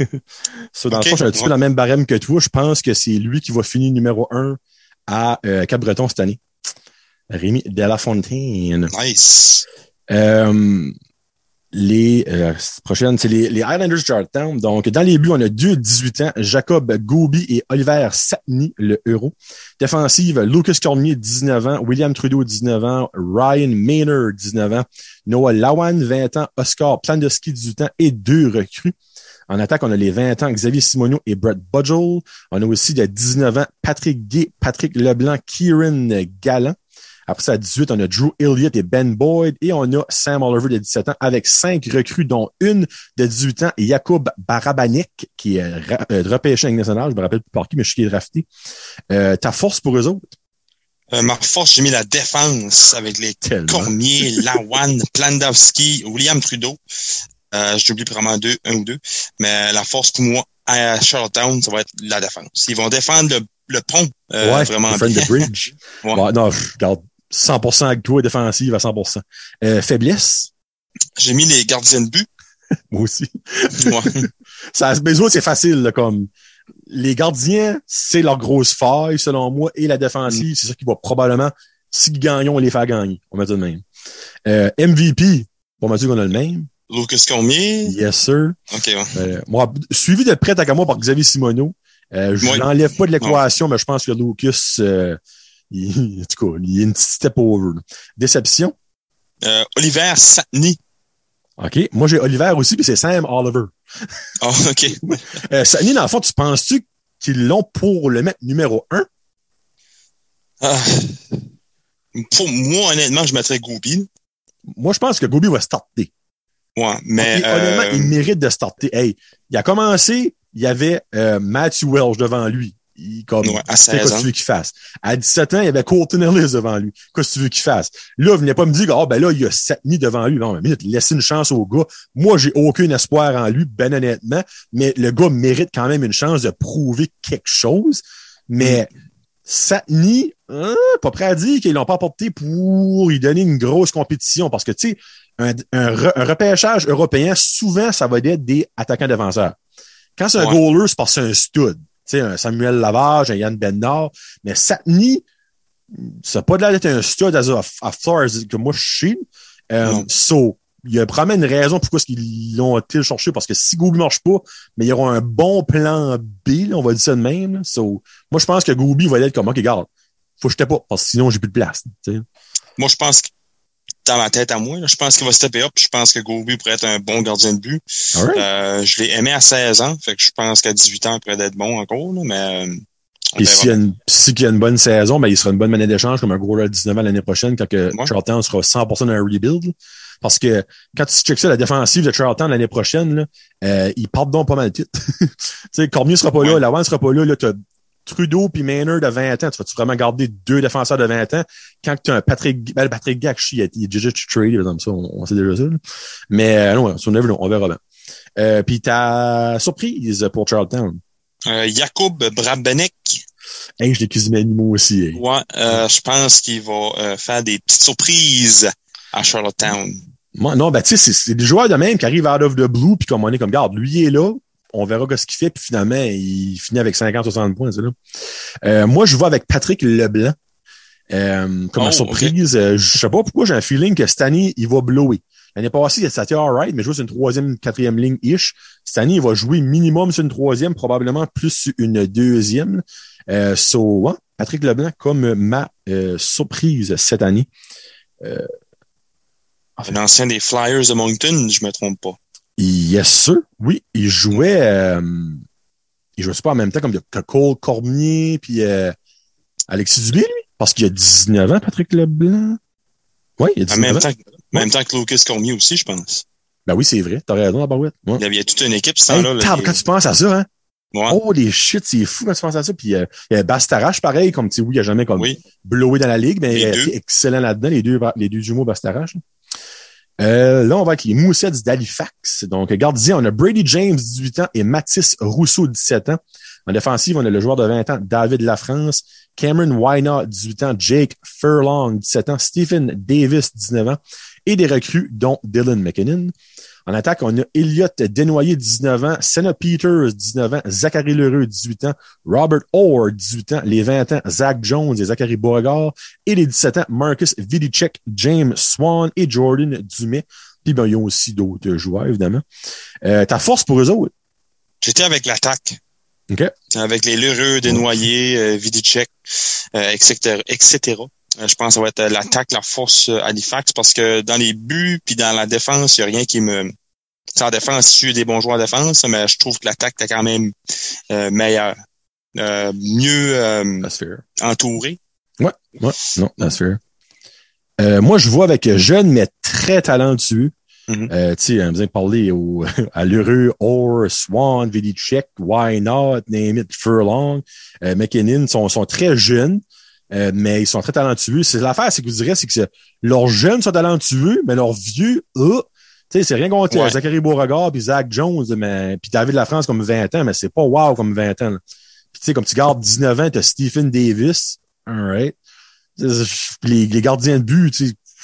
So, dans okay, le fond, je suis un petit ouais. peu dans le même barème que toi. Je pense que c'est lui qui va finir numéro un à euh, Cap-Breton cette année. Rémi Delafontaine. Nice. Euh, les euh, prochaines, c'est les, les Highlanders de Charlottetown. Donc, dans les buts, on a deux dix-huit ans, Jacob Gouby et Oliver Satni, le Euro. Défensive, Lucas Cormier, dix-neuf ans, William Trudeau, dix-neuf ans, Ryan Maynard, dix-neuf ans, Noah Lawan, vingt ans, Oscar Plandowski, dix-huit ans et deux recrues. En attaque, on a les vingt ans, Xavier Simonio et Brett Budgel. On a aussi de dix-neuf ans, Patrick Gay, Patrick Leblanc, Kieran Galland. Après ça, à dix-huit, on a Drew Elliott et Ben Boyd. Et on a Sam Oliver de dix-sept ans avec cinq recrues, dont une de dix-huit ans, Jakub Barabanek, qui est euh, repêché en Ligue nationale. Je me rappelle plus par qui, mais je suis qui est drafté. Euh, ta force pour eux autres? Euh, ma force, j'ai mis la défense avec les Tellement. Cormier, Lawan, Plandowski, William Trudeau. Euh, j'oublie vraiment deux, un ou deux. Mais la force pour moi, à Charlottetown, ça va être la défense. Ils vont défendre le, le pont. Euh, ouais, vraiment defend the bridge. ouais. Ouais, non, je regarde cent pour cent avec toi, défensive à cent pour cent. Euh, faiblesse? J'ai mis les gardiens de but. Moi aussi. Ouais. Ça, mais autres, c'est facile, là, comme les gardiens, c'est leur grosse faille, selon moi, et la défensive, mm. c'est ça qui va probablement, si gagnent, on les faire gagner. On va dire le même. Euh, M V P, on m'a dit qu'on a le même. Lucas Cormier. Yes, sir. OK, ouais. Euh, moi, suivi de près à moi par Xavier Simoneau. Euh, je oui. l'enlève pas de l'équation, ouais. mais je pense que Lucas, euh, il, en tout cas, il est une petite step over. Déception? Euh, Oliver Satni. OK. Moi, j'ai Oliver aussi, puis c'est Sam Oliver. Ah, oh, OK. euh, Satni, dans le fond, tu penses-tu qu'ils l'ont pour le mettre numéro un? Ah. Pour moi, honnêtement, je mettrais Goubi. Moi, je pense que Goubi va starter. Ouais, mais... Okay, honnêtement, euh... il mérite de starter. Hey, il a commencé, il y avait euh, Matthew Welsh devant lui. Il, comme, ouais, à seize ans. Qu'est-ce que tu veux qu'il fasse? À dix-sept ans, il y avait Colton Ellis devant lui. Qu'est-ce que tu veux qu'il fasse? Là, venez pas me dire, oh, ben là, il y a Satni devant lui. Non, mais minute, laissez une chance au gars. Moi, j'ai aucun espoir en lui, ben honnêtement, mais le gars mérite quand même une chance de prouver quelque chose. Mais mm. Satni, hein, pas prêt à dire qu'ils l'ont pas apporté pour lui donner une grosse compétition. Parce que, tu sais, un, un, re, un repêchage européen, souvent, ça va être des attaquants défenseurs. Quand c'est un ouais. goaler, c'est parce que c'est un stud. Tu sais, un Samuel Lavage, un Yann Bednar. Mais Satni, c'est pas de l'air d'être un stud à, à Flores que moi, je sais. Um, so, il y a probablement une raison pourquoi ils l'ont-ils cherché. Parce que si Goubi marche pas, mais il y aura un bon plan B, là, on va dire ça de même. Là. So, moi, je pense que Goubi va être comme, OK, regarde, faut que je t'ai pas, parce que sinon, j'ai plus de place. T'sais. Moi, je pense que dans ma tête à moi, là, je pense qu'il va stepper up. Je pense que Goubi pourrait être un bon gardien de but. Right. Euh, je l'ai aimé à seize ans, fait que je pense qu'à dix-huit ans, il pourrait être bon encore. Là, mais euh, et s'il y a une, s'il y a une bonne saison, ben il sera une bonne monnaie d'échange comme un gros à dix-neuf ans l'année prochaine quand que ouais. Charlottetown sera cent pour cent dans un rebuild. Parce que quand tu checkes ça, la défensive de Charlottetown l'année prochaine, là, euh, ils partent donc pas mal vite. Tu sais, Cormier sera pas ouais. là, Lawan sera pas là, là, t'as Trudeau puis Maynard de vingt ans, tu vas-tu vraiment garder deux défenseurs de vingt ans quand tu as un Patrick, ben, Patrick Gach, il est déjà trade comme ça, on, on sait déjà ça. Là. Mais euh, non, on, on verra bien. Euh, puis ta surprise pour Charlottetown? Euh, Jakub Brabenec. Hey, je l'ai cuisiné moi aussi. Hey. Ouais, euh, je pense qu'il va euh, faire des petites surprises à Charlottetown. Moi, non, ben tu sais, c'est, c'est des joueurs de même qui arrivent out of the blue puis comme on est comme garde, lui il est là. On verra ce qu'il fait, puis finalement, il finit avec cinquante soixante points, c'est là. Euh, moi, je vois avec Patrick Leblanc. Euh, comme oh, surprise. Okay. Euh, je sais pas pourquoi j'ai un feeling que cette année, il va blower. L'année passée, ça a été alright, mais jouer sur une troisième, quatrième ligne-ish. Cette année, il va jouer minimum sur une troisième, probablement plus sur une deuxième. Euh, so, ouais, Patrick Leblanc comme ma euh, surprise cette année. Euh, enfin, l'ancien des Flyers de Moncton, je me trompe pas. Yes, sir. Oui, il jouait, euh, il jouait pas en même temps comme que Cole Cormier puis euh, Alexis Dubé, lui, parce qu'il a dix-neuf ans, Patrick Leblanc. Oui, il a dix-neuf en même ans. Temps, en même temps que Lucas Cormier aussi, je pense. Ben oui, c'est vrai. T'as raison, la barouette. Ouais. Il y avait toute une équipe, ce temps-là. Hey, là, tab, les... Quand tu penses à ça, hein? Ouais. Oh, les shit, c'est fou quand tu penses à ça. Puis, euh, il y a Bastarache, pareil, comme tu sais, oui, il a jamais comme oui. blowé dans la ligue, mais il a été excellent là-dedans, les deux, les deux jumeaux Bastarache. Euh, là, on va avec les Moussets d'Halifax. Donc, gardien, on a Brady James, dix-huit ans, et Mathis Rousseau, dix-sept ans. En défensive, on a le joueur de vingt ans, David Lafrance, Cameron Wynot, dix-huit ans, Jake Furlong, dix-sept ans, Stephen Davis, dix-neuf ans, et des recrues, dont Dylan McKinnon. En attaque, on a Elliot Desnoyers, dix-neuf ans, Senna Peters, dix-neuf ans, Zachary Lheureux, dix-huit ans, Robert Orr, dix-huit ans, les vingt ans, Zach Jones et Zachary Beauregard, et les dix-sept ans, Marcus Vidicek, James Swan et Jordan Dumais. Puis ben, ils ont aussi d'autres joueurs, évidemment. Euh, ta force pour eux autres? J'étais avec l'attaque. OK. Avec les Lheureux, Desnoyers, euh, Vidicek, euh, et cetera, et cetera. Je pense que ça va être l'attaque, la force à Halifax, parce que dans les buts puis dans la défense, il n'y a rien qui me... En défense, je suis des bons joueurs en défense, mais je trouve que l'attaque est quand même euh, meilleure. Euh, mieux euh, entouré. Ouais, ouais, non, that's fair. Euh, moi, je vois avec jeune, mais très talentueux. Mm-hmm. Euh, tu sais, on vient de parler au, à Lheureux, Orr, Swan, Vidicek, Why Not, Name It, Furlong, euh, McKinnon, sont, sont très jeunes. Euh, mais ils sont très talentueux. C'est l'affaire, c'est que je dirais, c'est que c'est, leurs jeunes sont talentueux, mais leurs vieux, euh, tu sais, c'est rien contre ouais. Zachary Beauregard puis Zach Jones, mais puis David Lafrance comme vingt ans, mais c'est pas wow comme vingt ans. Là. Puis tu sais, comme tu gardes dix-neuf ans, t'as Stephen Davis, alright. Les, les gardiens de but, tu sais,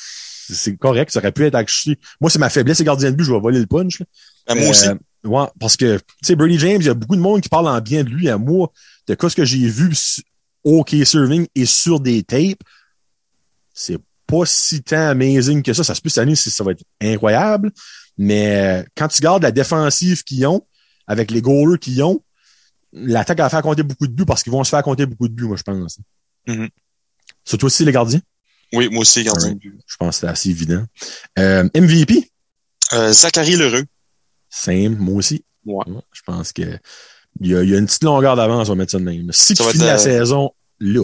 c'est, c'est correct. Ça aurait pu être acheté. Moi, c'est ma faiblesse, les gardiens de but. Je vais voler le punch. Là. Ben, moi euh, aussi. Ouais, parce que, tu sais, Brady James, il y a beaucoup de monde qui parle en bien de lui. À moi, de quoi ce que j'ai vu au K-Serving et sur des tapes, c'est pas si tant amazing que ça. Ça se peut cette année, ça va être incroyable. Mais quand tu gardes la défensive qu'ils ont, avec les goalers qu'ils ont, l'attaque va faire compter beaucoup de buts parce qu'ils vont se faire compter beaucoup de buts, moi, je pense. Mm-hmm. Surtout aussi les gardiens? Oui, moi aussi, les gardiens de but. Je pense que c'est assez évident. Euh, M V P? Euh, Zachary Lheureux. Same, moi aussi. Ouais. Je pense que il y a, il y a une petite longueur d'avance, on va mettre ça de même. Si ça tu finis la euh... saison là,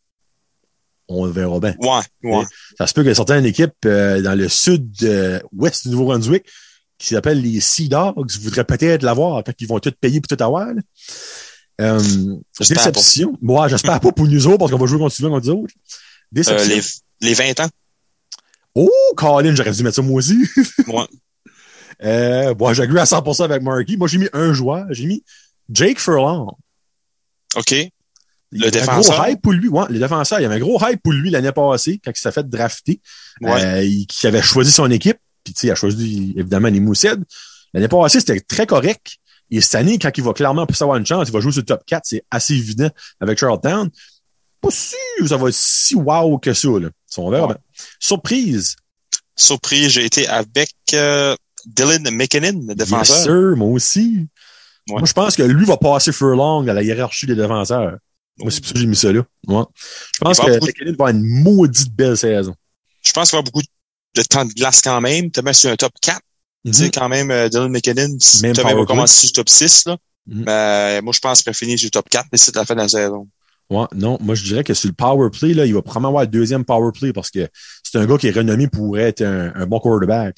on le verra bien. Ouais, ouais. Ça se peut qu'il y ait certaines équipes euh, dans le sud-ouest du Nouveau-Brunswick qui s'appellent les Sea Dogs voudraient peut-être l'avoir quand ils vont tout payer pour tout avoir. Là. Euh, déception. Moi, ouais, j'espère pas pour nous autres parce qu'on va jouer contre souvent contre les autres. Déception. Euh, les, les vingt ans. Oh, Colin, j'aurais dû mettre ça moi aussi. Ouais. euh, bon, j'ai agree à cent pour cent avec Marky. Moi, j'ai mis un joueur. J'ai mis Jake Furlong. OK. Il le défenseur. Un gros hype pour lui. Ouais, le défenseur. Il y avait un gros hype pour lui l'année passée quand il s'est fait drafter. Ouais. Euh, il, qui avait choisi son équipe. Puis, tu sais, il a choisi, évidemment, les Moussèdes. L'année passée, c'était très correct. Et cette année, quand il va clairement plus avoir une chance, il va jouer sur le top quatre. C'est assez évident avec Charlottetown. Pas sûr ça va être si wow que ça, là. Si on verra ouais. bien. Surprise. Surprise, j'ai été avec euh, Dylan McKinnon, le défenseur. Yes, sir, moi aussi. Ouais. Moi, je pense que lui va passer Furlong à la hiérarchie des défenseurs. Moi, c'est pour ça que j'ai mis ça là. Ouais. Je pense que McKinnon va avoir une maudite belle saison. Je pense qu'il va avoir beaucoup de temps de glace quand même. Tu mets sur un top quatre. Mm-hmm. Tu sais, quand même, euh, Dylan McKinnon, tu va commencer sur le top six. Là. Mm-hmm. Mais moi, je pense qu'il va finir sur le top quatre, mais c'est à la fin de la saison. Ouais, non, moi, je dirais que sur le power play, là, il va probablement avoir le deuxième power play parce que c'est un gars qui est renommé pour être un, un bon quarterback.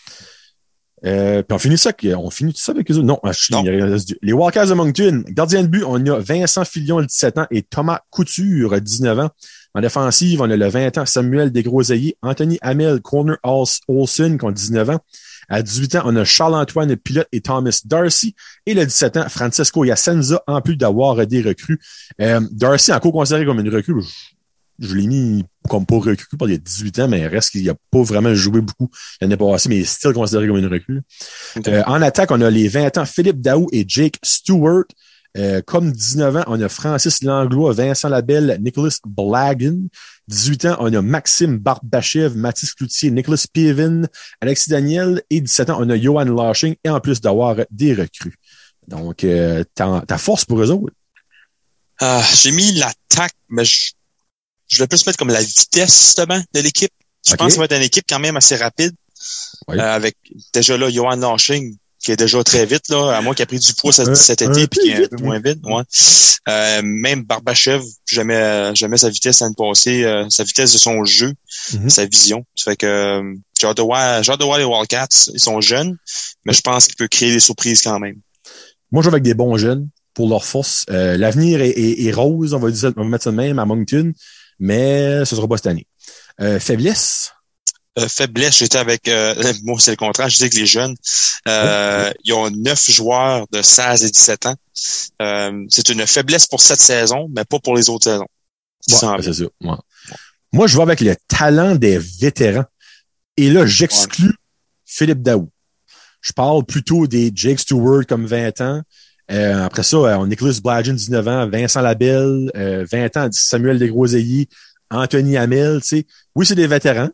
Euh, puis on finit ça, on finit tout ça avec eux autres. Non, je, non. Il les Wildcats de Moncton, gardien de but, on a Vincent Filion, dix-sept ans, et Thomas Couture, dix-neuf ans. En défensive, on a le vingt ans, Samuel Desgroseilliers, Anthony Hamel, Corner Olsen, qui ont dix-neuf ans. À dix-huit ans, on a Charles-Antoine Pilote et Thomas Darcy. Et le dix-sept ans, Francisco Yacenza, en plus d'avoir des recrues. Euh, Darcy, encore considéré comme une recrue, je, je l'ai mis comme pas recrue parce qu'il y a dix-huit ans, mais il reste qu'il n'a pas vraiment joué beaucoup l'année passée, mais il est still considéré comme une recrue. Okay. Euh, en attaque, on a les vingt ans, Philippe Daou et Jake Stewart. Euh, comme dix-neuf ans, on a Francis Langlois, Vincent Labelle, Nicholas Blagan. dix-huit ans, on a Maxime Barbachev, Mathis Cloutier, Nicholas Pievin, Alexis Daniel. Et dix-sept ans, on a Johan Lashing, et en plus d'avoir des recrues. Donc, euh, ta, ta force pour eux autres? Euh, j'ai mis l'attaque, mais je, je vais plus mettre comme la vitesse, justement, de l'équipe. Je okay. pense que ça va être une équipe quand même assez rapide. Oui. Euh, avec déjà là, Johan Lashing, qui est déjà très vite, là, à moins qu'il a pris du poids cet, cet été puis qu'il est un peu moins vite. Ouais. Euh, même Barbachev, j'aimais, j'aimais sa vitesse l'année passée, euh, sa vitesse de son jeu, mm-hmm. sa vision. Ça fait que euh, j'ai hâte de voir, j'ai hâte de voir les Wildcats. Ils sont jeunes, mais je pense qu'il peut créer des surprises quand même. Moi, je vais avec des bons jeunes pour leur force. Euh, l'avenir est, est, est rose, on va, dire, on va mettre ça de même à Moncton, mais ce sera pas cette année. Euh, faiblesse? Euh, faiblesse, j'étais avec euh, moi c'est le contraire, je dis que les jeunes euh, oui. Ils ont neuf joueurs de seize et dix-sept ans. Euh, c'est une faiblesse pour cette saison, mais pas pour les autres saisons. Ouais, ben c'est ça. Ouais. Moi, je vais avec le talent des vétérans. Et là, j'exclus ouais. Philippe Daou. Je parle plutôt des Jake Stewart comme vingt ans. Euh, après ça, on a Nicholas Blagan, dix-neuf ans, Vincent Labelle, euh, vingt ans, Samuel Desgroseilliers, Anthony Hamel, tu sais. Oui, c'est des vétérans.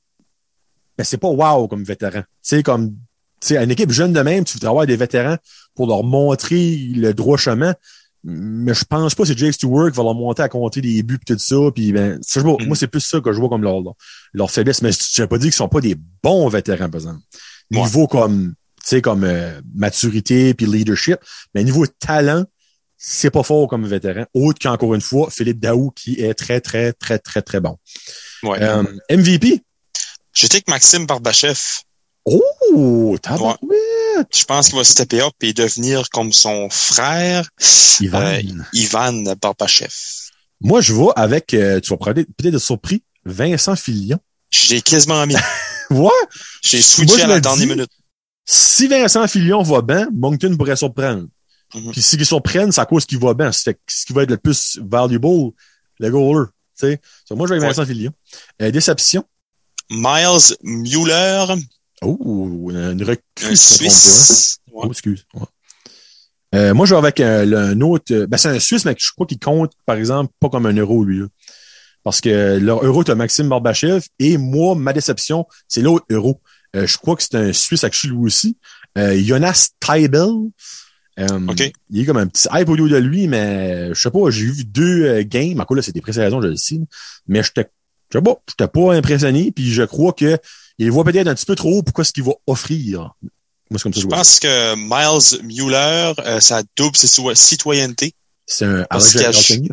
Mais c'est pas wow comme vétéran. Tu sais, comme, tu sais, une équipe jeune de même, tu voudrais avoir des vétérans pour leur montrer le droit chemin. Mais je pense pas que c'est Jake Stewart qui va leur monter à compter des buts pis tout ça. Puis ben, ça, je vois, mm. moi, c'est plus ça que je vois comme leur, leur, leur faiblesse. Mais je n'ai pas dit qu'ils sont pas des bons vétérans, par exemple. Niveau ouais. comme, tu sais, comme euh, maturité puis leadership. Mais niveau talent, c'est pas fort comme vétéran. Autre qu'encore une fois, Philippe Daou qui est très, très, très, très, très bon. Ouais. Euh, M V P? J'étais avec Maxime Barbachev. Oh, tabarouette! Ouais. Je pense qu'il va stepper up et devenir comme son frère, Ivan, euh, Ivan Barbachev. Moi, je vais avec, euh, tu vas peut-être être surpris, Vincent Filion. J'ai quasiment mis. Ouais? J'ai switché à la dernière minute. Si Vincent Filion va bien, Moncton pourrait surprendre. Mm-hmm. Puis s'il surprenne, c'est à cause qu'il va bien. C'est ce qui va être le plus valuable, le goaler. Tu sais. So, moi, je vais avec Vincent ouais. Filion. Euh, déception? Miles Mueller. Oh, une recrue. Un Suisse. Hein? Ouais. Oh, excuse. Ouais. Euh, moi, je vais avec un, un autre. Ben, c'est un Suisse, mais je crois qu'il compte, par exemple, pas comme un euro, lui. Là. Parce que leur euro, tu as Maxime Barbachev. Et moi, ma déception, c'est l'autre euro. Euh, je crois que c'est un Suisse avec lui aussi. Euh, Jonas Teibel. Euh, okay. Il est comme un petit hype au dos de lui, mais je sais pas, j'ai vu deux euh, games. En coup, là, c'était pré-saison, je le sais. Mais j'étais, je sais pas, j'étais pas impressionné. Puis je crois que il voit peut-être un petit peu trop haut pourquoi ce qu'il va offrir. Moi, c'est comme ça, je, je pense que Miles Mueller, euh, ça double ses citoyennetés. C'est un parce qu'il a,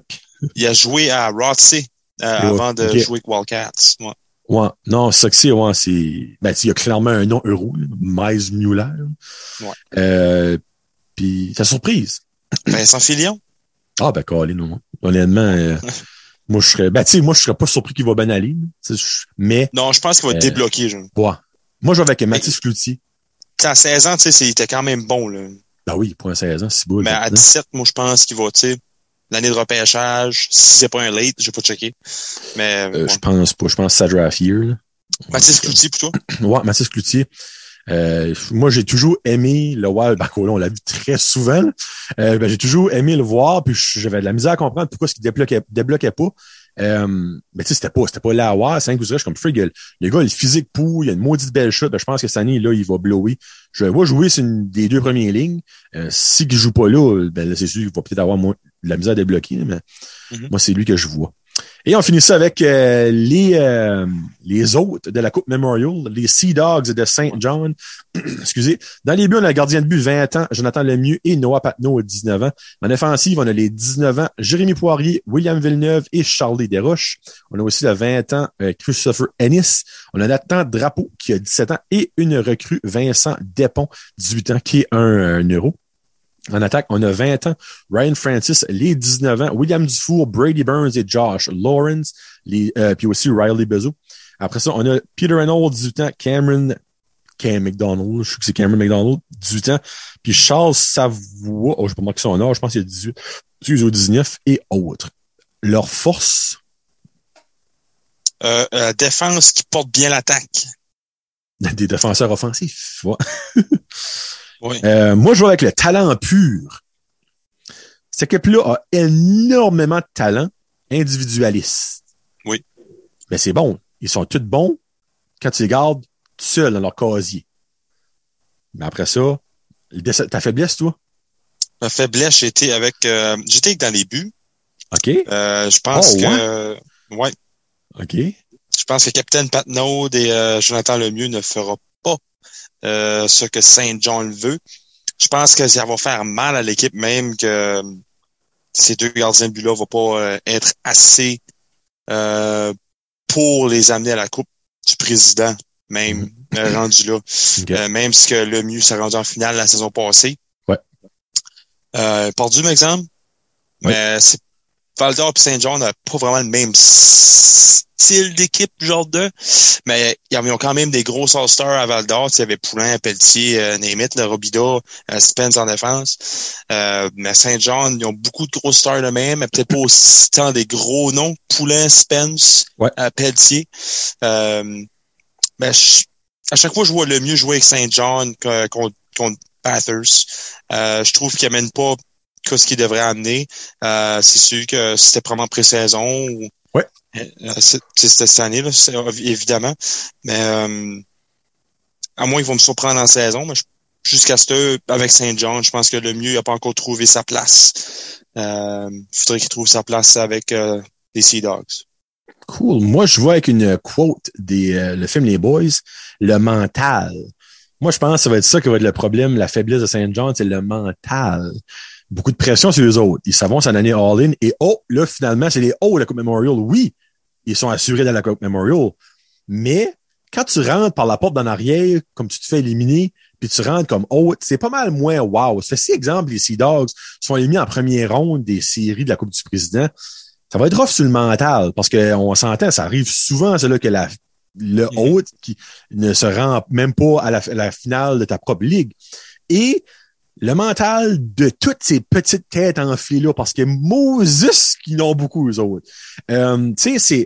il a joué à Rothsay euh, ouais, avant de okay. jouer avec Wildcats. Ouais. Ouais, non, c'est ça que c'est, ouais, c'est, ben, il y a clairement un nom euro, là, Miles Mueller. Ouais. Euh, puis, c'est surprise. Vincent Filion. Ah, ben, calé, non. Honnêtement, euh, moi, je serais, ben, tu sais, moi, je serais pas surpris qu'il va bien aller, mais. Non, je pense qu'il va euh, débloquer, genre. Ouais. Moi, je vais avec Mathis Cloutier. À seize ans, tu sais, il était quand même bon, là. Ben oui, pour un seize ans, c'est beau. Mais à dix-sept, moi, je pense qu'il va, tu sais, l'année de repêchage, si c'est pas un late, je vais pas checker. Mais, euh, ouais. Je pense pas, je pense que ça draft year, là. Mathis Cloutier, plutôt? Ouais, Mathis Cloutier. Euh, moi, j'ai toujours aimé le voir. Ben, on l'a vu très souvent. Euh, ben, j'ai toujours aimé le voir, puis j'avais de la misère à comprendre pourquoi ce qu'il débloquait, débloquait pas. Euh, mais tu sais, c'était pas, c'était pas là à voir. cinq ou six, comme Frig. Le gars, il est physique pour, il a une maudite belle shot. Ben, je pense que cette année, là, il va blower. Je le vois jouer sur une des deux premières lignes. Euh, si il joue pas là, ben, là, c'est sûr qu'il va peut-être avoir moins, de la misère à débloquer, mais mm-hmm. moi, c'est lui que je vois. Et on finit ça avec euh, les euh, les autres de la Coupe Memorial, les Sea Dogs de Saint John. Excusez. Dans les buts, on a un gardien de but vingt ans, Jonathan Lemieux et Noah Patnaud à dix-neuf ans. En offensive, on a les dix-neuf ans, Jérémy Poirier, William Villeneuve et Charlie Desroches. On a aussi le vingt ans, euh, Christopher Ennis. On a Nathan Drapeau qui a dix-sept ans et une recrue, Vincent Despont, dix-huit ans, qui est un, un euro. En attaque, on a vingt ans, Ryan Francis, les dix-neuf ans, William Dufour, Brady Burns et Josh Lawrence, les, euh, puis aussi Riley Bezos. Après ça, on a Peter Reynolds, dix-huit ans, Cameron, Cam McDonald, je sais que c'est Cameron McDonald, dix-huit ans, puis Charles Savoie, oh, je sais pas moi qui son âge, je pense qu'il y a dix-huit, excusez, dix-neuf et autres. Leur force? Euh, euh, défense qui porte bien l'attaque. Des défenseurs offensifs, ouais. Oui. Euh, moi, je vois avec le talent pur. Cette équipe-là a énormément de talent individualiste. Oui. Mais c'est bon. Ils sont tous bons quand tu les gardes tout seuls dans leur casier. Mais après ça, ta faiblesse, toi? Ma faiblesse, j'étais avec, euh, j'étais dans les buts. OK. Euh, je pense oh, que, ouais. ouais. OK. Je pense que Capitaine Patnaud et euh, Jonathan Lemieux ne fera pas Euh, ce que Saint John veut. Je pense que ça va faire mal à l'équipe, même que ces deux gardiens de but-là vont pas euh, être assez euh, pour les amener à la Coupe du Président, même mm-hmm. euh, rendu là. Okay. Euh, même si que le mieux s'est rendu en finale la saison passée. Ouais. Euh, par du exemple. Ouais. Mais c'est Val-d'Or et Saint-John n'ont pas vraiment le même style d'équipe, genre de, mais ils ont quand même des gros All-Stars à Val-d'Or. Il y avait Poulain, Pelletier, euh, Németh, le Robida, euh, Spence en défense. Euh, mais Saint-John, ils ont beaucoup de gros stars de même, mais peut-être pas aussi tant des gros noms. Poulain, Spence, ouais. euh, Pelletier. Euh, mais je, à chaque fois, je vois le mieux jouer avec Saint-John contre, contre Bathurst. Euh, je trouve qu'ils amènent pas ce qu'il devrait amener. Euh, c'est sûr que c'était probablement pré-saison ou ouais. euh, c'était cette année, là, évidemment. Mais euh, à moins qu'ils vont me surprendre en saison, mais je, jusqu'à ce avec Saint John, je pense que le mieux, il n'a pas encore trouvé sa place. Euh, il faudrait qu'il trouve sa place avec euh, les Sea Dogs. Cool. Moi, je vois avec une quote des euh, le film Les Boys, le mental. Moi, je pense que ça va être ça qui va être le problème, la faiblesse de Saint John, c'est le mental. Beaucoup de pression sur les autres. Ils s'avancent en année all-in et oh, là, finalement, c'est les hauts de la Coupe Memorial. Oui, ils sont assurés dans la Coupe Memorial. Mais quand tu rentres par la porte d'en arrière, comme tu te fais éliminer, puis tu rentres comme haut, c'est pas mal moins wow. Ça fait si exemple, les Sea Dogs sont éliminés en première ronde des séries de la Coupe du Président. Ça va être rough sur le mental parce qu'on s'entend, ça arrive souvent, c'est là que la, le mm-hmm. haut qui ne se rend même pas à la, à la finale de ta propre ligue. Et le mental de toutes ces petites têtes enflées là, parce que Moses qui n'ont beaucoup eux autres. Euh, tu sais, c'est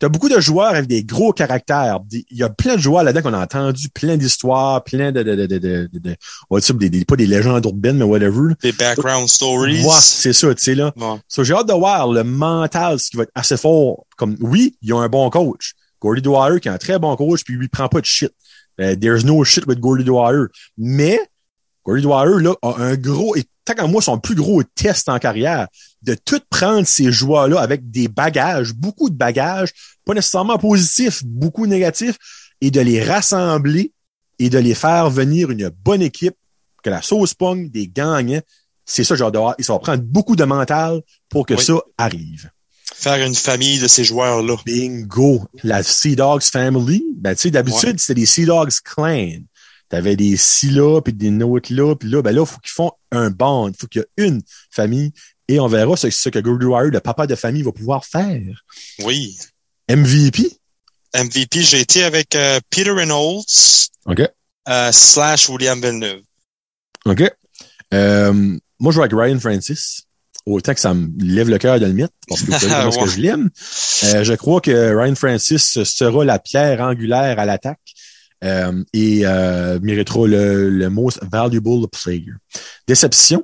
t'as beaucoup de joueurs avec des gros caractères. Il y a plein de joueurs là-dedans qu'on a entendu, plein d'histoires, plein de, de, de, de, de, de on va dire des, des, pas des légendes urbaines, mais whatever. Des background stories. Ouais, c'est ça, tu sais, là. Ouais. So, j'ai hâte de voir le mental, ce qui va être assez fort. Comme, oui, ils ont un bon coach. Gordy Dwyer, qui est un très bon coach, puis lui, il prend pas de shit. Uh, there's no shit with Gordy Dwyer. Mais, Gordy Dwyer, là, a un gros, et tant qu'à moi, son plus gros test en carrière, de tout prendre ces joueurs-là avec des bagages, beaucoup de bagages, pas nécessairement positifs, beaucoup négatifs, et de les rassembler et de les faire venir une bonne équipe, que la sauce pogne, des gagnants. C'est ça, j'adore. Et ça va prendre beaucoup de mental pour que oui. ça arrive. Faire une famille de ces joueurs-là. Bingo! La Sea Dogs Family, ben, tu sais, d'habitude, ouais. c'était des Sea Dogs Clan. T'avais des Sea là, puis des Notes là, puis là, ben là, il faut qu'ils font un bond. Il faut qu'il y ait une famille. Et on verra ce, ce que Gordy Dwyer, le papa de famille, va pouvoir faire. Oui. M V P? M V P, j'ai été avec euh, Peter Reynolds. OK. Euh, slash William Villeneuve. OK. Euh, moi, je joue avec Ryan Francis. Autant que ça me lève le cœur de le mettre, parce que vous savez comment ouais. que je l'aime. Euh, je crois que Ryan Francis sera la pierre angulaire à l'attaque euh, et euh, méritera le, le most valuable player. Déception?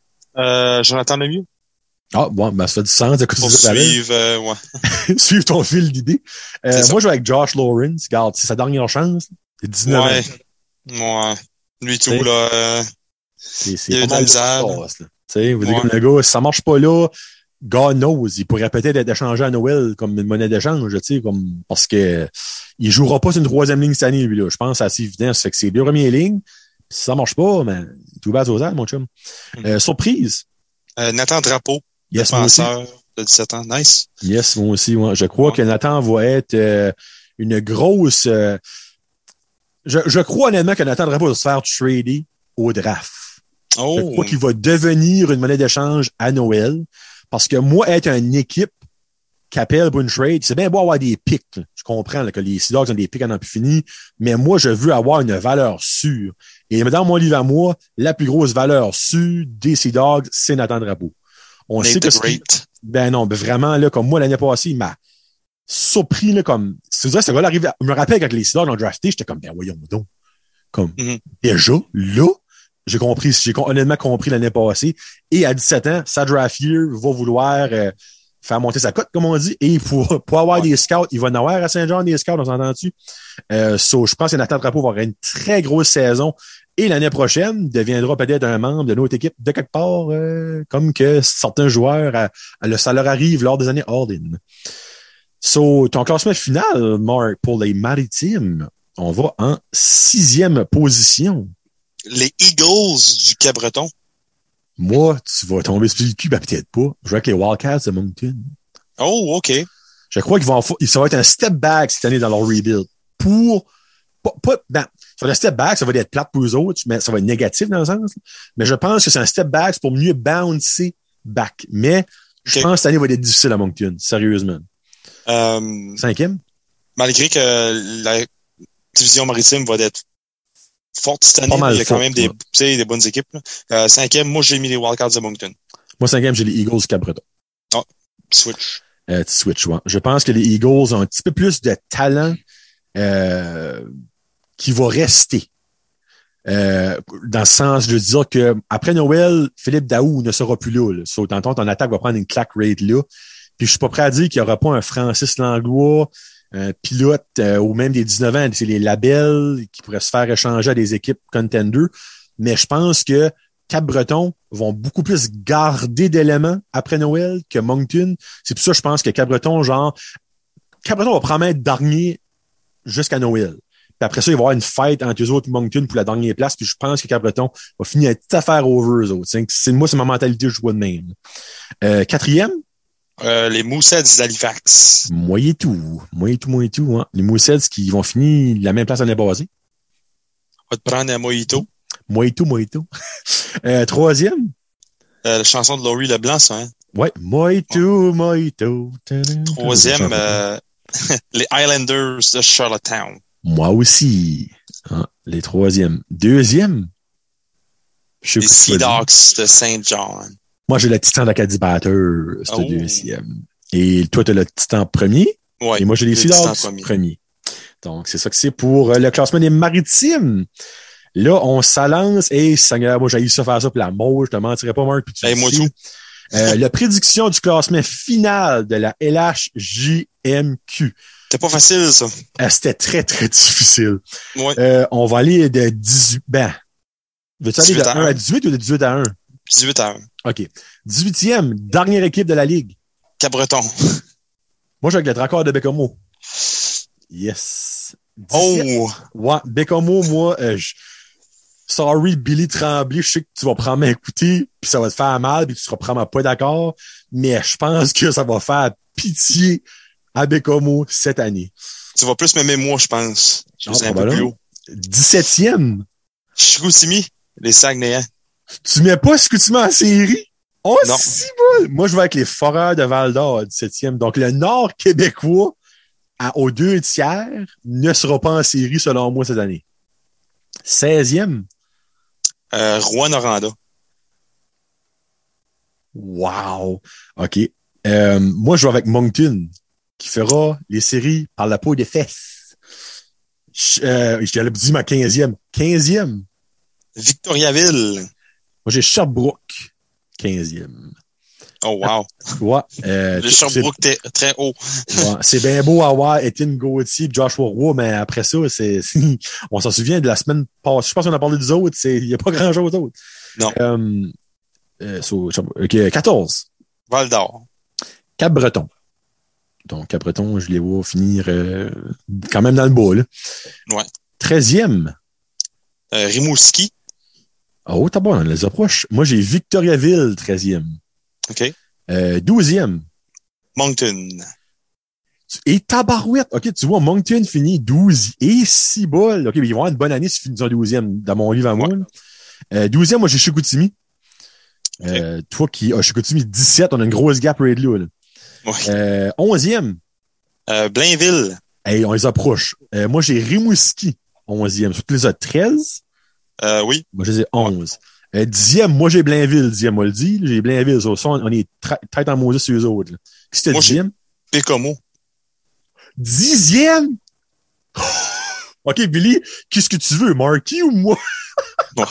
Euh, Jonathan Lemieux. Ah, bon, ben, ça fait du sens. De Pour suivre, euh, ouais. suivre ton fil d'idée. Euh, moi, je joue avec Josh Lawrence. Regarde, c'est sa dernière chance. C'est dix-neuf ouais. ans. Ouais. Lui tout, là. Euh, c'est, c'est il y a eu de la misère. Tu sais, vous dites comme le gars, si ça marche pas là, God knows, il pourrait peut-être être échangé à Noël comme une monnaie d'échange, tu sais, comme, parce que il jouera pas sur une troisième ligne cette année, lui, là. Je pense que c'est assez évident. Ça fait que c'est deux premières lignes. Si ça marche pas, ben, tout bas aux ailes, mon chum. Mm. Euh, surprise. Euh, Nathan Drapeau. Yes, défenseur de dix-sept ans. Nice. Yes, moi aussi, ouais. Je crois ouais. que Nathan va être, euh, une grosse, euh, je, je crois honnêtement que Nathan Drapeau va se faire trader au draft. Oh. Je crois qu'il va devenir une monnaie d'échange à Noël. Parce que moi, être une équipe qui appelle pour une trade, c'est bien beau avoir des pics. Là. Je comprends là, que les Sea Dogs ont des pics à n'en plus fini, mais moi, je veux avoir une valeur sûre. Et dans mon livre à moi, la plus grosse valeur sûre des Sea Dogs, c'est Nathan Drapeau. On Nate sait que great. Ben non, ben vraiment, là, comme moi, l'année passée, il m'a surpris, là, comme, c'est vrai, ce gars-là arrive, je me rappelle quand les Sea Dogs l'ont drafté, j'étais comme, ben voyons donc. Comme, mm-hmm. déjà, là, j'ai compris, j'ai honnêtement compris l'année passée. Et à dix-sept ans, sa draft year va vouloir euh, faire monter sa cote, comme on dit. Et pour, pour avoir ouais. des scouts, il va en avoir à Saint-Jean des scouts, on s'entend-tu? Euh, so, je pense que Nathan Drapeau va avoir une très grosse saison. Et l'année prochaine, deviendra peut-être un membre de notre équipe de quelque part, euh, comme que certains joueurs, à, à le, ça leur arrive lors des années All-In. So, ton classement final, Mark, pour les Maritimes, on va en sixième position. Les Eagles du Cap-Breton. Moi, tu vas tomber sur le cul, ben peut-être pas. Je joue avec les Wildcats de Moncton. Oh, OK. Je crois qu'ils vont, ça va être un step back cette année dans leur rebuild. Pour, pas, pas, ben, sur le step back, ça va être plate pour eux autres, mais ça va être négatif dans le sens. Mais je pense que c'est un step back pour mieux bouncer back. Mais, je okay. pense que cette année va être difficile à Moncton, sérieusement. Euh, Cinquième? Malgré que la division maritime va être forte cette année, il y a quand même des, ouais. tu sais, des bonnes équipes. Euh, cinquième, moi, j'ai mis les Wildcats de Moncton. Moi, cinquième, j'ai les Eagles du Cap-Breton. Ah, oh, switch. Euh, switch, ouais. Je pense que les Eagles ont un petit peu plus de talent euh, qui va rester. Euh, dans le sens de dire que après Noël, Philippe Daou ne sera plus là. là. So, tantôt, ton attaque va prendre une claque rate là. Puis je suis pas prêt à dire qu'il y aura pas un Francis Langlois, un pilote euh, ou même des dix-neuf ans, c'est les labels qui pourraient se faire échanger à des équipes contenders. Mais je pense que Cap-Breton vont beaucoup plus garder d'éléments après Noël que Moncton. C'est pour ça que je pense que Cap-Breton, genre, Cap-Breton va probablement être dernier jusqu'à Noël. Puis après ça, il va y avoir une fight entre eux autres et Moncton pour la dernière place. Puis je pense que Cap-Breton va finir une petite affaire over eux autres. C'est, c'est, moi, c'est ma mentalité, je vois de même. Euh, quatrième? Euh, les Mooseheads d'Halifax. Moi et tout. Moi et tout, moi et tout. Hein. Les Mooseheads qui vont finir la même place l'année passée. On va te prendre un mojito. Mojito, mojito. euh, troisième? Euh, la chanson de Laurie Leblanc, ça, hein? Ouais. Mojito, mojito. Troisième, euh, les Islanders de Charlottetown. Moi aussi. Hein, les troisièmes. Deuxième? Je les Sea Dogs de Saint John. Moi, j'ai le Titan d'Acadie Batters, c'est le oh. deuxième. Et toi, t'as le Titan premier? Ouais, et moi, j'ai les Sea Dogs premier. premier. Donc, c'est ça que c'est pour euh, le classement des maritimes. Là, on s'alance. Hey, Seigneur, moi, j'ai eu ça faire ça pour la mort. Je te mentirais pas, Marc. Puis tu hey, moi tout. Euh, la prédiction du classement final de la L H J M Q. C'était pas facile, ça. Euh, c'était très, très difficile. Ouais. Euh, on va aller de dix-huit... Ben, veux-tu aller de un à dix-huit ou de dix-huit à un? dix-huit à un. OK. dix-huitième, dernière équipe de la Ligue. Cabreton. Moi, j'ai avec le Dracard de Bécomo. Yes. dix-sept. Oh! Ouais, Bécomo, moi, euh, je... Sorry, Billy Tremblay, je sais que tu vas probablement écouter, puis ça va te faire mal, puis tu seras probablement pas d'accord, mais je pense que ça va faire pitié à Bécomo cette année. Tu vas plus m'aimer moi, je pense. Je oh, un peu plus haut. dix-septième. Chicoutimi, les Saguenayens. Tu mets pas Chicoutimi en série? Oh, non. Si bon. Moi, je vais avec les Foreurs de Val-d'Or à dix-septième. Donc, le Nord québécois, à, aux deux tiers, ne sera pas en série, selon moi, cette année. seizième. Euh, Rouen-Noranda. Wow. OK. Euh, moi, je vais avec Moncton, qui fera les séries par la peau des fesses. Je, euh, je t'allais dire ma quinzième. quinzième. Victoriaville. Moi, j'ai Sherbrooke. quinzième. Oh, wow. Ouais. Euh, le Sherbrooke très, très haut. Ouais, c'est bien beau avoir Étienne Gauthier et Joshua Roy, mais après ça, c'est, on s'en souvient de la semaine passée. Je pense qu'on a parlé des autres. Il n'y a pas grand-chose d'autre. Non. Euh, euh, so, okay, quatorze. Val-d'Or. Cap-Breton. Donc, Cap-Breton, je les vois finir euh, quand même dans le bas. Là. Ouais. treizième. Euh, Rimouski. Oh, t'as bon, on les approche. Moi, j'ai Victoriaville, treizième. OK. Euh, douzième. Moncton. Et Tabarouette. OK, tu vois, Moncton finit douze. Et six balles. OK, mais ils vont avoir une bonne année s'ils finissent en douzième dans mon livre à moi. Ouais. Euh, douzième, moi, j'ai Chicoutimi. Okay. Euh, toi qui as ah, Chicoutimi dix-sept, on a une grosse gap rate là. là. Ouais. Euh, onzième. Euh, Blainville. Hey, on les approche. Euh, moi, j'ai Rimouski, onzième. Surtout les autres, treize. Euh, oui. Moi, je les ai onze. Ouais. Euh, dixième, moi, j'ai Blainville, dixième, moi le dit. J'ai Blainville. Ça, on est tête en Moses sur les autres. Là. Qui c'était dixième? Bécomo. Dixième? OK, Billy, qu'est-ce que tu veux, Marky ou moi? Ouais.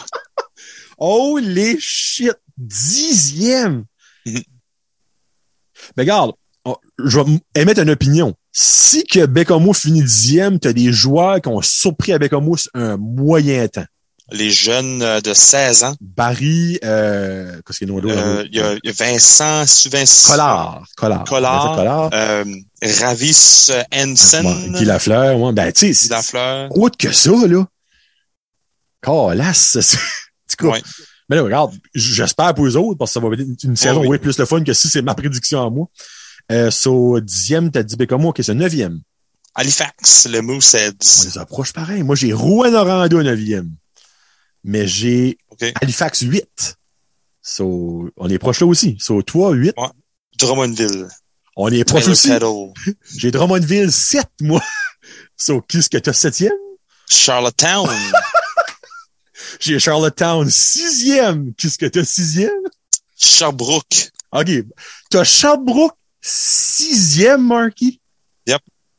Holy shit! Dixième! Mm-hmm. Ben, regarde, je vais émettre une opinion. Si que Bécomo finit dixième, t'as des joueurs qui ont surpris à Bécomo un moyen temps. Les jeunes de seize ans. Barry, euh, qu'est-ce qu'il y a d'autre? Euh, il y a, y a Vincent, Vincent. Collard. Collard. Collard. Collard. Euh, Ravis Hansen. Guy Lafleur, ouais. Ben, tu sais. Guy Lafleur. Autre que ça, là. Colasse, c'est, du ouais. Mais là, regarde, j'espère pour eux autres, parce que ça va être une, une saison, oui, oui, plus le fun que si c'est ma prédiction à moi. Euh, so, dixième, t'as dit Bécomo, ok, c'est neuvième. Halifax, le Mooseheads. On les approche pareil. Moi, j'ai Rouen-Noranda, neuvième. Mais j'ai okay. Halifax, huit. So, on est proche là aussi. So, toi, huit. Ouais. Drummondville. On est proche aussi. J'ai Drummondville, sept, moi. So, qu'est-ce que t'as, septième? Charlottetown. J'ai Charlottetown, sixième. Qu'est-ce que t'as, sixième? Sherbrooke. OK. T'as Sherbrooke, sixième, Marky? Yep.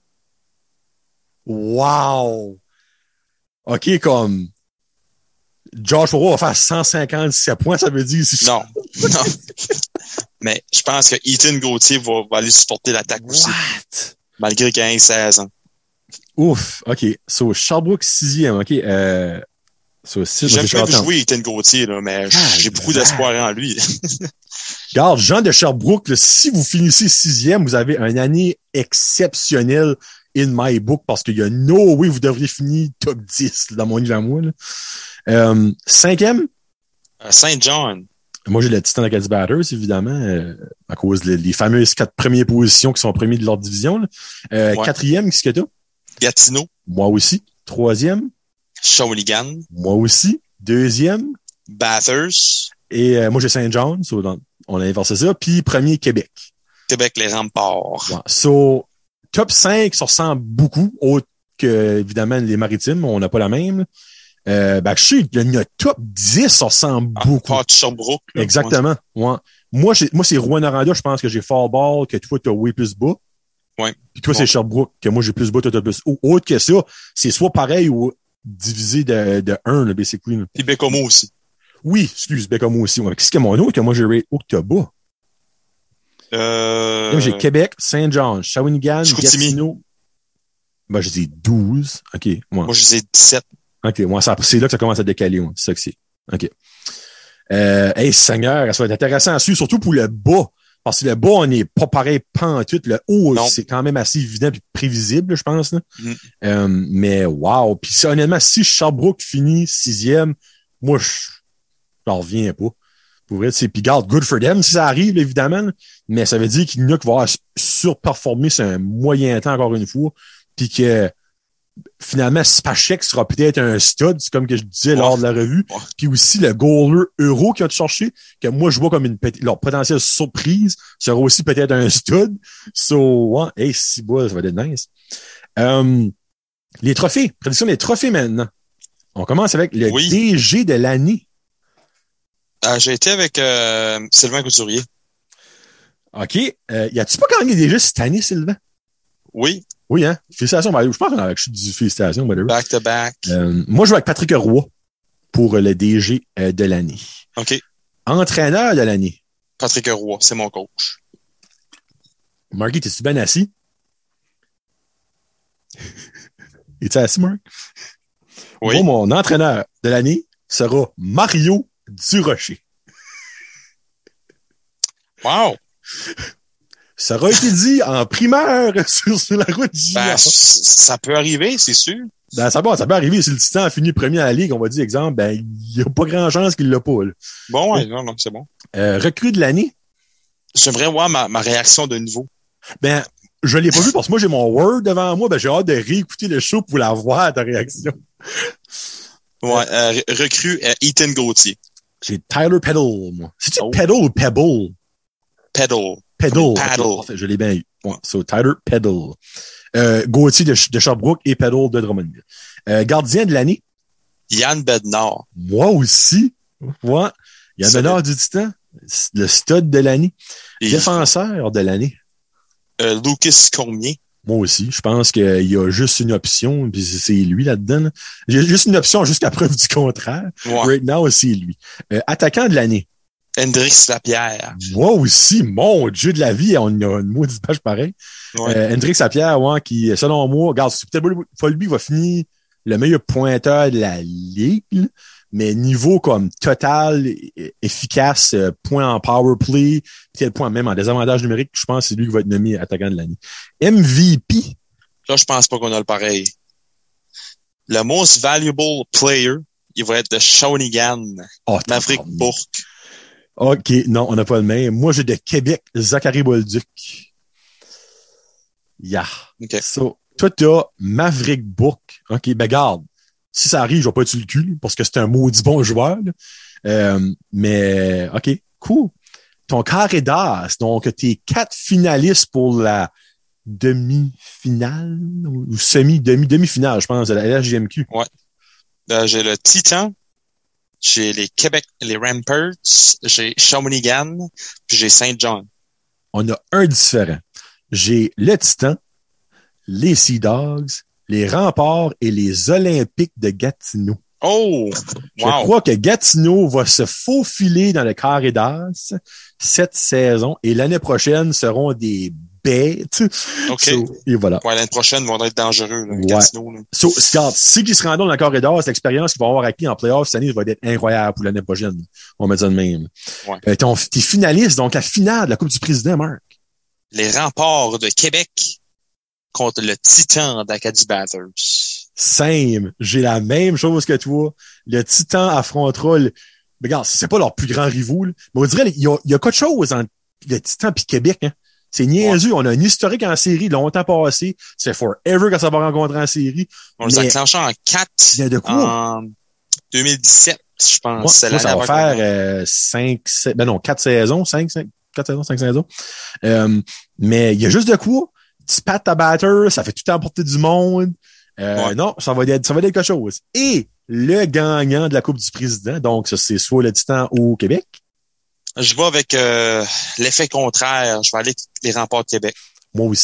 Wow. OK, comme Josh Roy va faire cent cinquante-sept points, ça veut dire... Si non, non. Mais je pense que Ethan Gauthier va, va aller supporter l'attaque What? aussi. Malgré qu'il ait seize ans. Ouf, OK. So, Sherbrooke, sixième, OK. Euh... So, six, J'aime pas jouer Ethan Gauthier, là, mais ah, j'ai beaucoup d'espoir en lui. Regarde, Jean de Sherbrooke, là, si vous finissez sixième, vous avez une année exceptionnelle in my book, parce qu'il y a no way vous devriez finir top dix là, dans mon livre à moi. Là. Euh, cinquième? Uh, Saint John. Moi, j'ai le Titan Acadie Batters, évidemment, euh, à cause des les fameuses quatre premières positions qui sont premiers de leur division. Là. Euh, ouais. Quatrième, qu'est-ce que t'as? Gatineau. Moi aussi. Troisième? Shawinigan. Moi aussi. Deuxième? Bathurst. Et euh, moi, j'ai Saint John. So, dans, on a inversé ça. Puis premier, Québec. Québec, les remparts. Ouais. So, top cinq, ça ressemble beaucoup, autre que, évidemment, les maritimes. On n'a pas la même. Euh, ben, je sais, le top dix, ça ressemble ah, beaucoup. Ah, Sherbrooke. Là, exactement. Ouais. Moi, j'ai, moi, c'est Rouen-Noranda. Je pense que j'ai Fort Ball, que toi, t'as way plus bas. Ouais. Puis toi, bon. c'est Sherbrooke, que moi, j'ai plus bas, toi, t'as plus haut. Autre que ça, c'est soit pareil ou divisé de, de un, là, basically. Là. Puis Bécomo aussi. Oui, excuse, Bécomo aussi. Ouais. Qu'est-ce que mon autre que moi, j'ai rate haut que t'as bas? Euh... Là, j'ai Québec, Saint-Jean, Shawinigan, Chicoutimi. Gatineau. Ben, je dis douze. OK. Ouais. Moi, je disais dix-sept. OK. Moi, ça, c'est là que ça commence à décaler. Ouais. C'est ça que c'est. OK. Euh, hey, Seigneur, ça va être intéressant à suivre, surtout pour le bas. Parce que le bas, on n'est pas pareil pantoute. Le haut, non. C'est quand même assez évident et prévisible, je pense. Là. Mm. Euh, mais wow. Puis ça, honnêtement, si Sherbrooke finit sixième, moi, je j'en reviens pas. Pour vrai, c'est puis garde, good for them si ça arrive, évidemment. Là. Mais ça veut dire qu'il y en a qui vont surperformer sur un moyen temps, encore une fois. Puis que finalement, Spacek sera peut-être un stud, c'est comme que je disais ouais. lors de la revue. Ouais. Puis aussi, le goaler euro qu'ils ont cherché, que moi, je vois comme une leur potentielle surprise, sera aussi peut-être un stud. So, ouais, hey, si bois, ça va être nice. Um, les trophées, prédiction des trophées maintenant. On commence avec le oui. D G de l'année. Euh, j'ai été avec euh, Sylvain Couturier. OK. Euh, y a-tu pas gagné déjà cette année, Sylvain? Oui. Oui, hein? Félicitations. Ben, je pense qu'on a avec du félicitations, whatever. Back to back. Euh, moi, je joue avec Patrick Roy pour le D G euh, de l'année. OK. Entraîneur de l'année. Patrick Roy, c'est mon coach. Marky, t'es-tu bien assis? Es-tu assis, Mark? Oui. Moi, mon entraîneur de l'année sera Mario Durocher. Wow! Ça aura été dit en primeur sur, sur la route du ben, ça peut arriver, c'est sûr. Ben, ça, bon, ça peut arriver. Si le Titan a fini premier à la Ligue, on va dire, exemple, ben, il n'y a pas grand chance qu'il l'a pas. Là. Bon, ouais, non, non, c'est bon. Euh, recrue de l'année? J'aimerais voir ma, ma réaction de niveau. Ben, je l'ai pas vu parce que moi, j'ai mon Word devant moi. Ben, j'ai hâte de réécouter le show pour la voir, ta réaction. Ouais, euh, recrue euh, Ethan Gauthier. J'ai Tyler Peddle, moi. C'est-tu oh. Peddle ou Pebble? Peddle. Peddle. Paddle. Okay, je l'ai bien eu. Ouais, so, Tyler Peddle. Euh, Gauthier de, de Sherbrooke et Peddle de Drummondville. Euh, gardien de l'année? Yann Bednar. Moi aussi. Ouais. Yann Bednar du Titan. Le stud de l'année. Et défenseur de l'année? Euh, Lucas Cormier. Moi aussi. Je pense qu'il y a juste une option, puis c'est lui là-dedans. Là. Il y a juste une option jusqu'à preuve du contraire. Ouais. Right now, c'est lui. Euh, attaquant de l'année? Hendrix Lapierre. Moi aussi, mon Dieu de la vie, on a une maudite page pareil. Ouais. Euh, Hendrix Lapierre, ouais, qui, selon moi, regarde, peut-être Folby va finir le meilleur pointeur de la ligue, là, mais niveau comme total, efficace, point en power play, quel point même en désavantage numérique, je pense que c'est lui qui va être nommé attaquant de l'année. M V P. Là, je pense pas qu'on a le pareil. Le most valuable player, il va être de Shawinigan. Oh, Maverick Bourque. OK, non, on n'a pas le même. Moi, j'ai de Québec, Zachary Bolduc. Yeah. OK. So, toi, t'as Maverick Bourque. OK, ben garde. Si ça arrive, je vais pas être le cul, parce que c'est un maudit bon joueur. Euh, mais, OK, cool. Ton carré d'as, donc t'es quatre finalistes pour la demi-finale ou semi-demi, demi-finale, je pense, de la L H J M Q. Ouais. Euh, j'ai le Titan. J'ai les Québec, les Ramparts, j'ai Shawinigan, puis j'ai Saint John. On a un différent. J'ai le Titan, les Sea Dogs, les Remparts et les Olympiques de Gatineau. Oh! Wow. Je crois que Gatineau va se faufiler dans le carré d'as cette saison et l'année prochaine seront des bêtes. OK. So, et voilà. Ouais, l'année prochaine vont être dangereux, là, ouais. Gatineau. Là. So, regarde, si ils se rendent dans le carré d'as, l'expérience qu'ils vont avoir acquis en playoff cette année va être incroyable pour l'année prochaine. On va dire de même. Ouais. Euh, ton, t'es finaliste, donc la finale de la Coupe du Président, Marc. Les Remparts de Québec contre le Titan d'Acadie Bathurst. Same. J'ai la même chose que toi. Le Titan affrontera le... Mais regarde, c'est pas leur plus grand rivaux, là. Mais on dirait, il y a, il y a quelque chose entre le Titan et Québec, hein. C'est niaiseux. Ouais. On a un historique en série longtemps passé. C'est forever quand ça va rencontrer en série. On les a clenchés en quatre. Il y a de quoi? En deux mille dix-sept, je pense. Moi, c'est moi, ça va faire euh, cinq, sept, ben non, quatre saisons, cinq, cinq, quatre saisons, cinq saisons. Euh, mais il y a juste de quoi? Tu pattes ta batteur, ça fait tout emporter du monde. Euh, ouais. Non, ça va être, ça va être quelque chose. Et le gagnant de la Coupe du Président, donc ça, c'est soit le Titan ou Québec. Je vais avec euh, l'effet contraire. Je vais aller avec les Remparts de Québec. Moi aussi.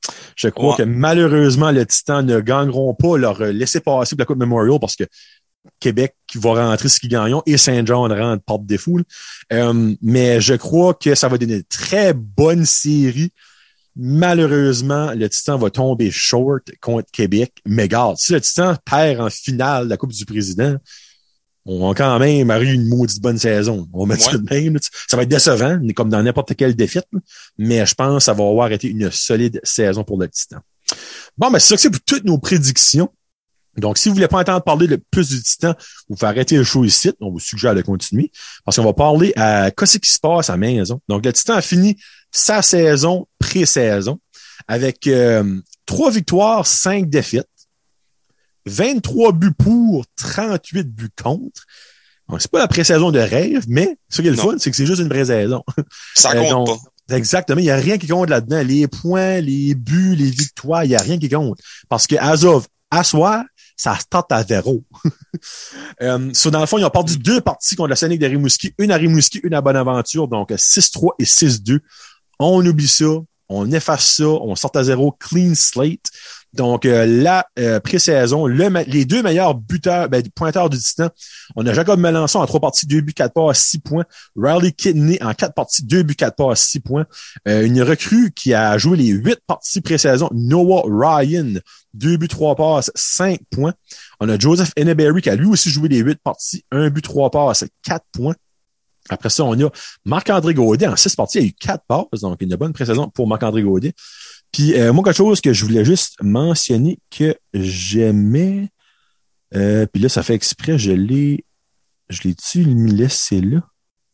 Je crois ouais. que malheureusement, le Titan ne gagneront pas leur laisser-passer pour la Coupe Memorial parce que Québec va rentrer ce qu'ils gagnent et Saint-John rentre par défaut. Euh, mais je crois que ça va donner une très bonne série. Malheureusement, le Titan va tomber short contre Québec. Mais regarde, si le Titan perd en finale de la Coupe du Président, on va quand même avoir une maudite bonne saison. On va mettre ouais. ça de même. Ça va être décevant, comme dans n'importe quelle défaite. Mais je pense que ça va avoir été une solide saison pour le Titan. Bon, ben c'est ça que c'est pour toutes nos prédictions. Donc, si vous voulez pas entendre parler de plus du Titan, vous pouvez arrêter le show ici. On vous suggère de continuer parce qu'on va parler à qu'est-ce qui se passe à la maison. Donc, le Titan a fini sa saison pré-saison avec euh, trois victoires, cinq défaites, vingt-trois buts pour, trente-huit buts contre. Donc, c'est pas la pré-saison de rêve, mais ce qui est le non. fun, c'est que c'est juste une vraie saison. Ça compte euh, donc, pas. Exactement. Il n'y a rien qui compte là-dedans. Les points, les buts, les victoires, il n'y a rien qui compte. Parce que as of à soir, ça start à zéro. euh, so, dans le fond, ils ont perdu deux parties contre la Scénic de Rimouski, une à Rimouski, une à Bonaventure, donc six trois et six deux. On oublie ça, on efface ça, on sort à zéro, clean slate. Donc, euh, la euh, pré-saison, le, les deux meilleurs buteurs, ben, pointeurs du Titan, on a Jacob Melançon en trois parties, deux buts, quatre passes, six points. Riley Kidney en quatre parties, deux buts, quatre passes, six points. Euh, une recrue qui a joué les huit parties pré-saison, Noah Ryan, deux buts, trois passes, cinq points. On a Joseph Henneberry qui a lui aussi joué les huit parties, un but, trois passes, quatre points. Après ça, on a Marc-André Gaudet en six parties, il a eu quatre passes, donc une bonne pré-saison pour Marc-André Gaudet. Puis euh, moi, quelque chose que je voulais juste mentionner que j'aimais, euh, puis là, ça fait exprès, je l'ai, je l'ai-tu laissé là?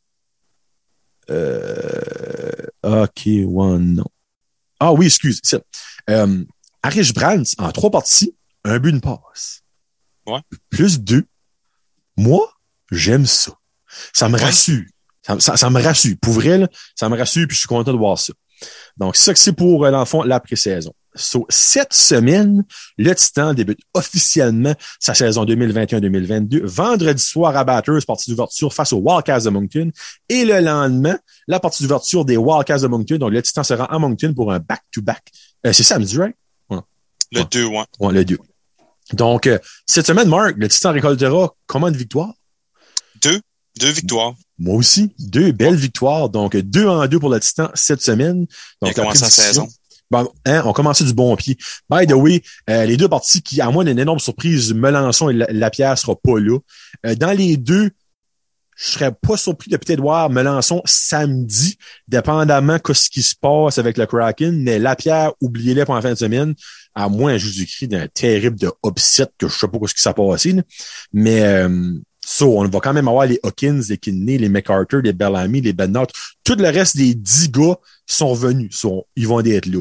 Euh, ok, ouais, non. Ah oui, excuse, c'est euh, Harish Brands, en trois parties, un but, une passe. Ouais. Plus deux. Moi, j'aime ça. Ça me ouais. rassure. Ça, ça, ça me rassure. Pour vrai, là, ça me rassure, puis je suis content de voir ça. Donc, c'est ça que c'est pour, dans le fond, la pré-saison. So, cette semaine, le Titan débute officiellement sa saison deux mille vingt et un deux mille vingt-deux. Vendredi soir à Batters, partie d'ouverture face aux Wildcats de Moncton. Et le lendemain, la partie d'ouverture des Wildcats de Moncton. Donc, le Titan se rend à Moncton pour un back-to-back. Euh, c'est samedi, right? Ouais. Le deux, ouais. Ouais, le deux. Donc, euh, cette semaine, Marc, le Titan récoltera combien de victoires? Deux. Deux victoires. Moi aussi. Deux belles victoires. Donc, deux en deux pour le Titan cette semaine. Donc, il a commencé la saison. Bon, hein, on commençait du bon pied. By the way, euh, les deux parties qui, à moins d'une énorme surprise, Melançon et Lapierre sera pas là. Euh, dans les deux, je serais pas surpris de peut-être voir Melançon samedi, dépendamment de ce qui se passe avec le Kraken, mais Lapierre, oubliez-les pour la fin de semaine, à moins, je vous écris d'un terrible de upset que je sais pas ce qui s'est passé, là. Mais, euh, So, on va quand même avoir les Hawkins, les Kidney, les MacArthur, les Bellamy, les Bennett. Tout le reste des dix gars sont revenus. So, ils vont être là.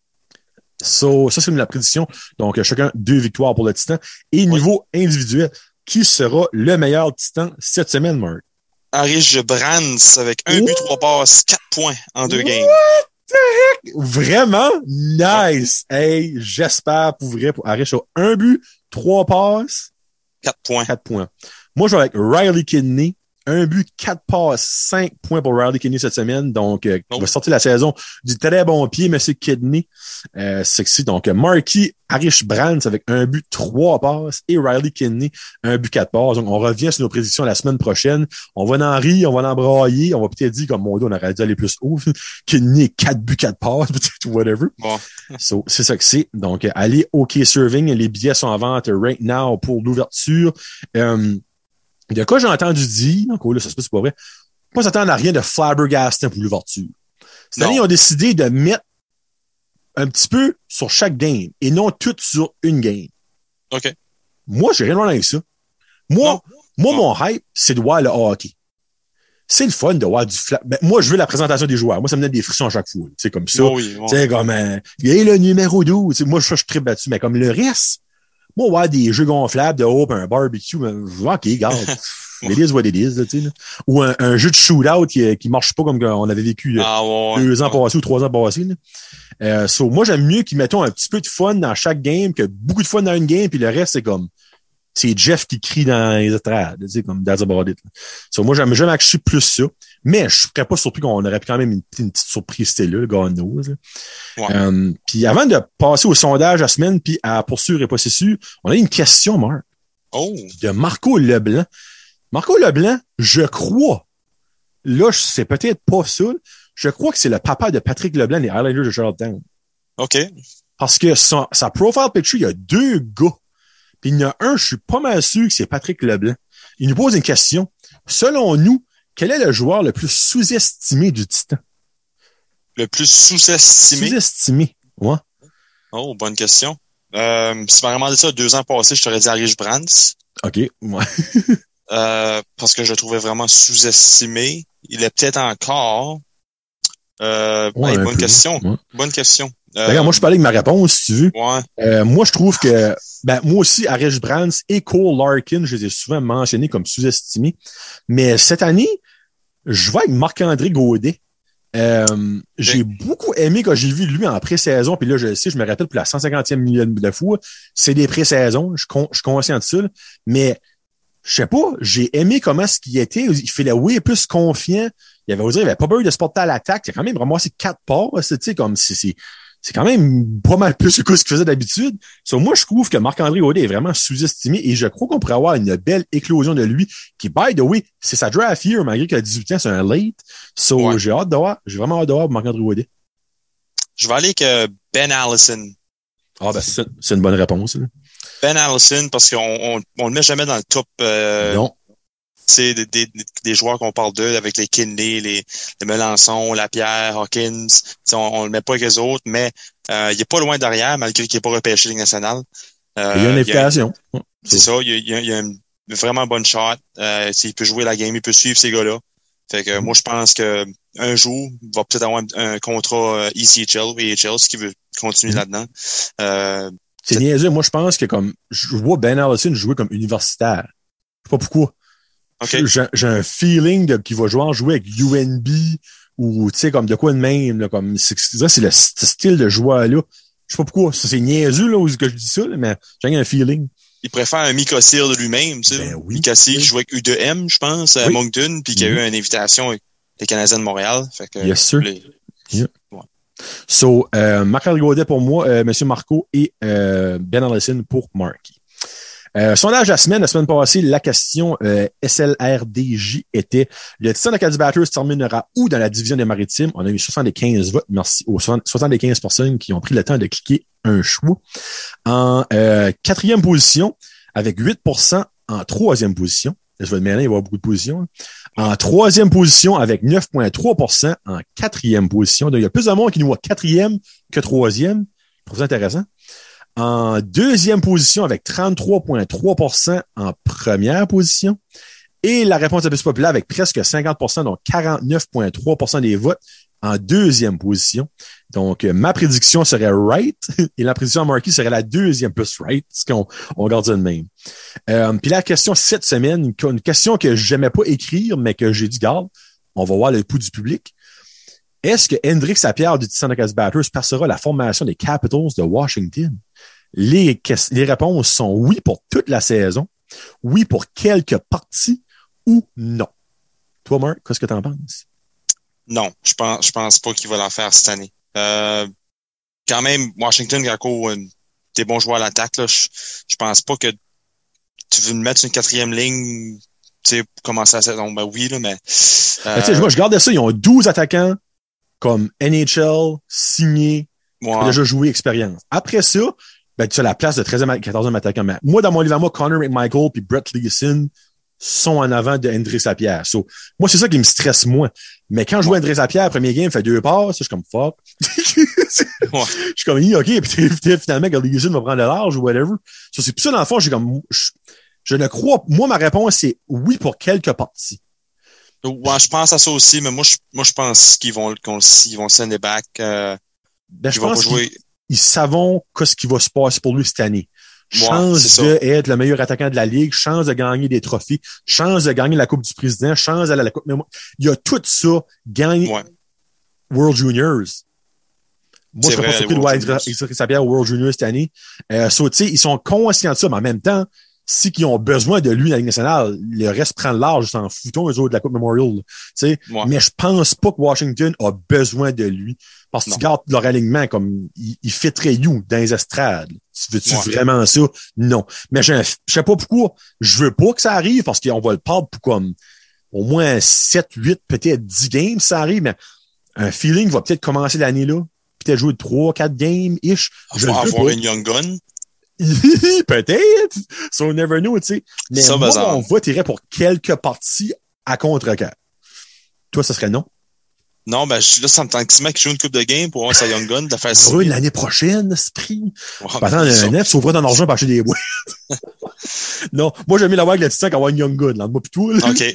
So, ça, c'est la prédiction. Donc, chacun deux victoires pour le Titan. Et niveau oui. individuel, qui sera le meilleur Titan cette semaine, Mark? Harish Brands avec un Ouh! but, trois passes, quatre points en deux What games. The heck? Vraiment? Nice! Hey, j'espère pour vrai pour Harish. Un but, trois passes. Quatre points. Quatre points. Moi, je vais avec Riley Kidney. Un but, quatre passes, cinq points pour Riley Kidney cette semaine. Donc, euh, oh. il va sortir la saison du très bon pied, monsieur Kidney. Euh, sexy. Donc, Marky Harish Brands avec un but, trois passes et Riley Kidney, un but, quatre passes. Donc, on revient sur nos prédictions la semaine prochaine. On va en rire, on va en brailler. On va peut-être dire, comme mon dos, on aurait dû aller plus haut. Kidney, quatre buts, quatre passes, peut-être, whatever. Bon. So, c'est ça que c'est. Donc, allez au K-Serving. Les billets sont en vente right now pour l'ouverture. Euh, De quoi j'ai entendu dire, donc là, ça se peut, c'est pas vrai, pas s'attendre à rien de flabbergastant pour l'ouverture. Cette année, ils ont décidé de mettre un petit peu sur chaque game et non tout sur une game. OK. Moi, j'ai rien de mal avec ça. Moi, non. moi, non. mon hype, c'est de voir le hockey. C'est le fun de voir du flap. Ben, moi, je veux la présentation des joueurs. Moi, ça me donne des frissons à chaque fois. C'est comme ça. Oui, oui. Tu sais, comme, euh, il y a le numéro douze. T'sais, moi, je suis très battu, mais comme le reste, moi, voir des jeux gonflables de haut, un barbecue, ben, OK, regarde. It is what it is, là, tu sais. Ou un, un jeu de shootout qui, qui marche pas comme on avait vécu ah, ouais, deux ouais. ans passés ou trois ans passés. Là. Euh, so, moi, j'aime mieux qu'ils mettent un petit peu de fun dans chaque game que beaucoup de fun dans une game, puis le reste, c'est comme c'est Jeff qui crie dans les estrades, tu sais, comme that's about it. So, moi, j'aime, j'aime actually plus ça. Mais je serais pas surpris qu'on aurait pu quand même une, une petite surprise, c'était là, le God knows. Ouais. Euh, puis avant de passer au sondage la semaine, puis à pour sûr et pas c'est sûr, on a une question, Marc. Oh! De Marco Leblanc. Marco Leblanc, je crois, là, c'est peut-être pas ça, je crois que c'est le papa de Patrick Leblanc des Highlanders de Charlottetown. OK. Parce que son, sa profile picture, il y a deux gars. Puis il y en a un, je suis pas mal sûr que c'est Patrick Leblanc. Il nous pose une question. Selon nous, quel est le joueur le plus sous-estimé du Titan? Le plus sous-estimé? Sous-estimé, ouais. Oh, bonne question. Euh, si tu m'as demandé ça deux ans passés, je t'aurais dit Harry Brands. OK, ouais. euh, parce que je le trouvais vraiment sous-estimé. Il est peut-être encore. Euh, ouais, hey, bonne peu, question. Ouais. Bonne question. Euh, Regarde, moi, je parlais avec ma réponse, si tu veux. Ouais. Euh, moi, je trouve que, ben, moi aussi, Harry Brands et Cole Larkin, je les ai souvent mentionnés comme sous-estimés. Mais cette année, je vais avec Marc-André Gaudet. Euh, j'ai okay. beaucoup aimé quand j'ai vu lui en pré-saison, puis là, je sais, je me rappelle pour la cent cinquantième millième de fois, c'est des pré-saisons, je, con, je suis conscient de ça, là, mais je sais pas, j'ai aimé comment ce qu'il était, il fait la oui plus confiant, il avait, dire, il avait pas peur de se porter à l'attaque, il a quand même vraiment assez quatre passes, tu sais, comme si c'est, c'est quand même pas mal plus que ce qu'il faisait d'habitude. So, moi, je trouve que Marc-André Gaudet est vraiment sous-estimé et je crois qu'on pourrait avoir une belle éclosion de lui qui, by the way, c'est sa draft year, malgré qu'il a dix-huit ans, c'est un late. So, ouais. j'ai hâte de voir. J'ai vraiment hâte de voir Marc-André Gaudet. Je vais aller avec euh, Ben Allison. Ah, ben, c'est, c'est une bonne réponse. Là. Ben Allison, parce qu'on on, on le met jamais dans le top. Euh, non. C'est des, des, des joueurs qu'on parle d'eux, avec les Kidney, les, les Melançon, Lapierre, Hawkins. On, on le met pas avec les autres, mais euh, il est pas loin derrière, malgré qu'il n'est pas repêché Ligue nationale. Euh, il y a une invitation. Il a, c'est ça, il y a, il y a une vraiment bonne shot. Euh, s'il peut jouer la game, il peut suivre ces gars-là. Fait que mm. moi, je pense que un jour, il va peut-être avoir un, un contrat E C H L ou A H L, s'il veut continuer mm. là-dedans. Euh, c'est niaiseux. Moi, je pense que comme je vois Ben Allison jouer comme universitaire. Je sais pas pourquoi. Okay. J'ai, j'ai un feeling de qu'il va jouer en jouer avec U N B ou tu sais comme de quoi de même là, comme c'est, c'est, c'est le style de joueur là. Je sais pas pourquoi, ça, c'est niaiseux là que je dis ça, là, mais j'ai un feeling. Il préfère un Mika Cyr de lui-même, tu sais. Ben oui, Mika Cyr oui. qui jouait avec U deux M, je pense, à oui. Moncton, puis qui a mm-hmm. eu une invitation avec les Canadiens de Montréal. Fait que yes sir. Les... Yeah. Ouais. So, euh, Marc-André Gaudet pour moi, euh, M. Marco et euh, Ben Allison pour Marky. Euh, sondage la semaine, la semaine passée, la question euh, S L R D J était le Titan d'Acadie Batters terminera où dans la division des Maritimes? On a eu soixante-quinze votes. Merci aux soixante-quinze personnes qui ont pris le temps de cliquer un choix. En euh, quatrième position, avec huit pour cent en troisième position. Je vais te mêler, il va y avoir beaucoup de positions. En troisième position, avec neuf virgule trois pour cent en quatrième position. Donc, il y a plus de monde qui nous voit quatrième que troisième. Je trouve ça intéressant. En deuxième position avec trente-trois virgule trois pour cent en première position. Et la réponse la plus populaire avec presque cinquante pour cent, donc quarante-neuf virgule trois pour cent des votes en deuxième position. Donc, euh, ma prédiction serait right et la prédiction à Marky serait la deuxième plus right, ce qu'on on garde ça de même. Euh, puis la question cette semaine, une question que j'aimais pas écrire, mais que j'ai dit, garde, on va voir le pouls du public. Est-ce que Hendrix Lapierre du Titan d'Acadie Batters passera la formation des Capitals de Washington? Les, les réponses sont oui pour toute la saison, oui pour quelques parties ou non. Toi, Marc, qu'est-ce que tu en penses? Non, je pense, je pense pas qu'il va l'en faire cette année. Euh, quand même, Washington, Garco, euh, des bons joueurs à l'attaque, là, je, je pense pas que tu veux me mettre une quatrième ligne, tu sais, pour commencer la saison. Ben oui, là, mais. Euh, ben, tu sais, moi, je regarde ça, ils ont douze attaquants comme N H L, signés, ouais. qui ont déjà joué expérience. Après ça, ben, tu as la place de treizième, quatorzième attaquant. Mais moi, dans mon livre à moi, Connor McMichael puis Brett Leeson sont en avant de Hendrix Lapierre. So, moi, c'est ça qui me stresse moins. Mais quand je joue ouais. Hendrix Lapierre, premier game, fait deux passes, je suis comme fuck. ouais. Je suis comme, OK, puis finalement, que Leeson va prendre le large ou whatever. So, c'est plus ça, dans le fond, j'ai comme, je, je ne crois, moi, ma réponse, c'est oui pour quelques parties. Ouais, je pense à ça aussi, mais moi, je, moi, je pense qu'ils vont, qu'ils vont send it back, euh, ben, je pense jouer. Ils savent qu'est-ce qui va se passer pour lui cette année. Chance ouais, d'être le meilleur attaquant de la Ligue, chance de gagner des trophées, chance de gagner la Coupe du Président, chance d'aller à la Coupe. Mais moi, il y a tout ça, gagner ouais. World Juniors. Moi, je serais pas surpris de voir Hendrix Lapierre au World Juniors cette année. Euh, so, tu sais, ils sont conscients de ça, mais en même temps, si qu'ils ont besoin de lui dans la Ligue nationale, le reste prend le large, s'en foutons eux autres de la Coupe Memorial. Tu sais, ouais. Mais je pense pas que Washington a besoin de lui. Parce que tu gardes leur alignement comme il, il fitterait you dans les estrades. Veux-tu ouais. vraiment ça? Non. Mais je, je sais pas pourquoi. Je veux pas que ça arrive parce qu'on va le perdre pour comme au moins sept, huit, peut-être dix games, ça arrive, mais un feeling va peut-être commencer l'année là. Peut-être jouer trois, quatre games ish. Je vais avoir pas. Une Young Gun. Peut-être. So never know, tu sais. Mais ça, moi, mon vote irait pour quelques parties à contre-cœur. Toi, ça serait non? Non, ben, je, là, ça me tente que qui joue une coupe de game pour avoir sa Young Gun, de faire ça. Oui, l'année prochaine, esprit. Oh, attends, un neuf, s'ouvre dans l'argent pour acheter des boîtes. Non, moi, j'aime mieux l'avoir avec le Titan qu'avoir une Young Gun, là. Moi, pis tout, là. OK.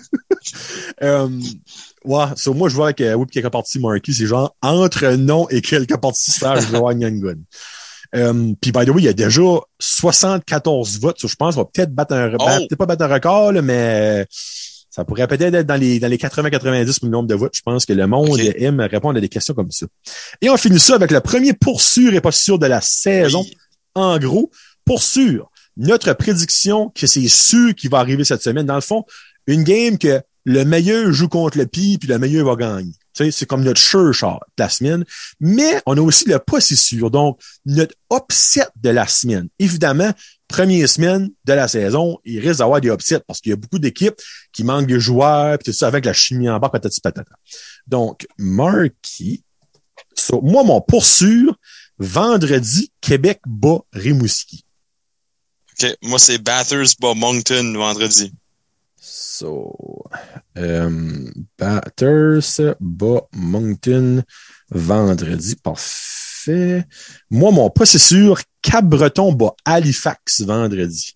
um, ouais, so, moi, je vois avec, euh, oui, quelques parties Marquis, c'est genre, entre non et quelques parties stage, je vais avoir une Young Gun. Um, puis, by the way, il y a déjà soixante-quatorze votes, so, je pense qu'on va peut-être battre un, oh. peut-être pas battre un record, là, mais, ça pourrait peut-être être dans les, dans les quatre-vingts quatre-vingt-dix pour le nombre de votes. Je pense que le monde okay. aime répondre à des questions comme ça. Et on finit ça avec le premier pour sûr et pas sûr de la saison. Oui. En gros, pour sûr, notre prédiction que c'est sûr qu'il va arriver cette semaine. Dans le fond, une game que le meilleur joue contre le pire puis le meilleur va gagner. Tu sais, c'est comme notre sure shot de la semaine. Mais on a aussi le pas si sûr. Donc, notre upset de la semaine. Évidemment, première semaine de la saison, il risque d'avoir des upsets parce qu'il y a beaucoup d'équipes qui manquent de joueurs puis tout ça avec la chimie en bas, patati patata. Donc, Marquis, so, moi, mon pour sûr, vendredi, Québec bat Rimouski. OK. Moi, c'est Bathurst bat Moncton vendredi. So, um, Bathurst bat Moncton vendredi. Parfait. Moi, mon pas c'est sûr, Cap-Breton bat Halifax vendredi.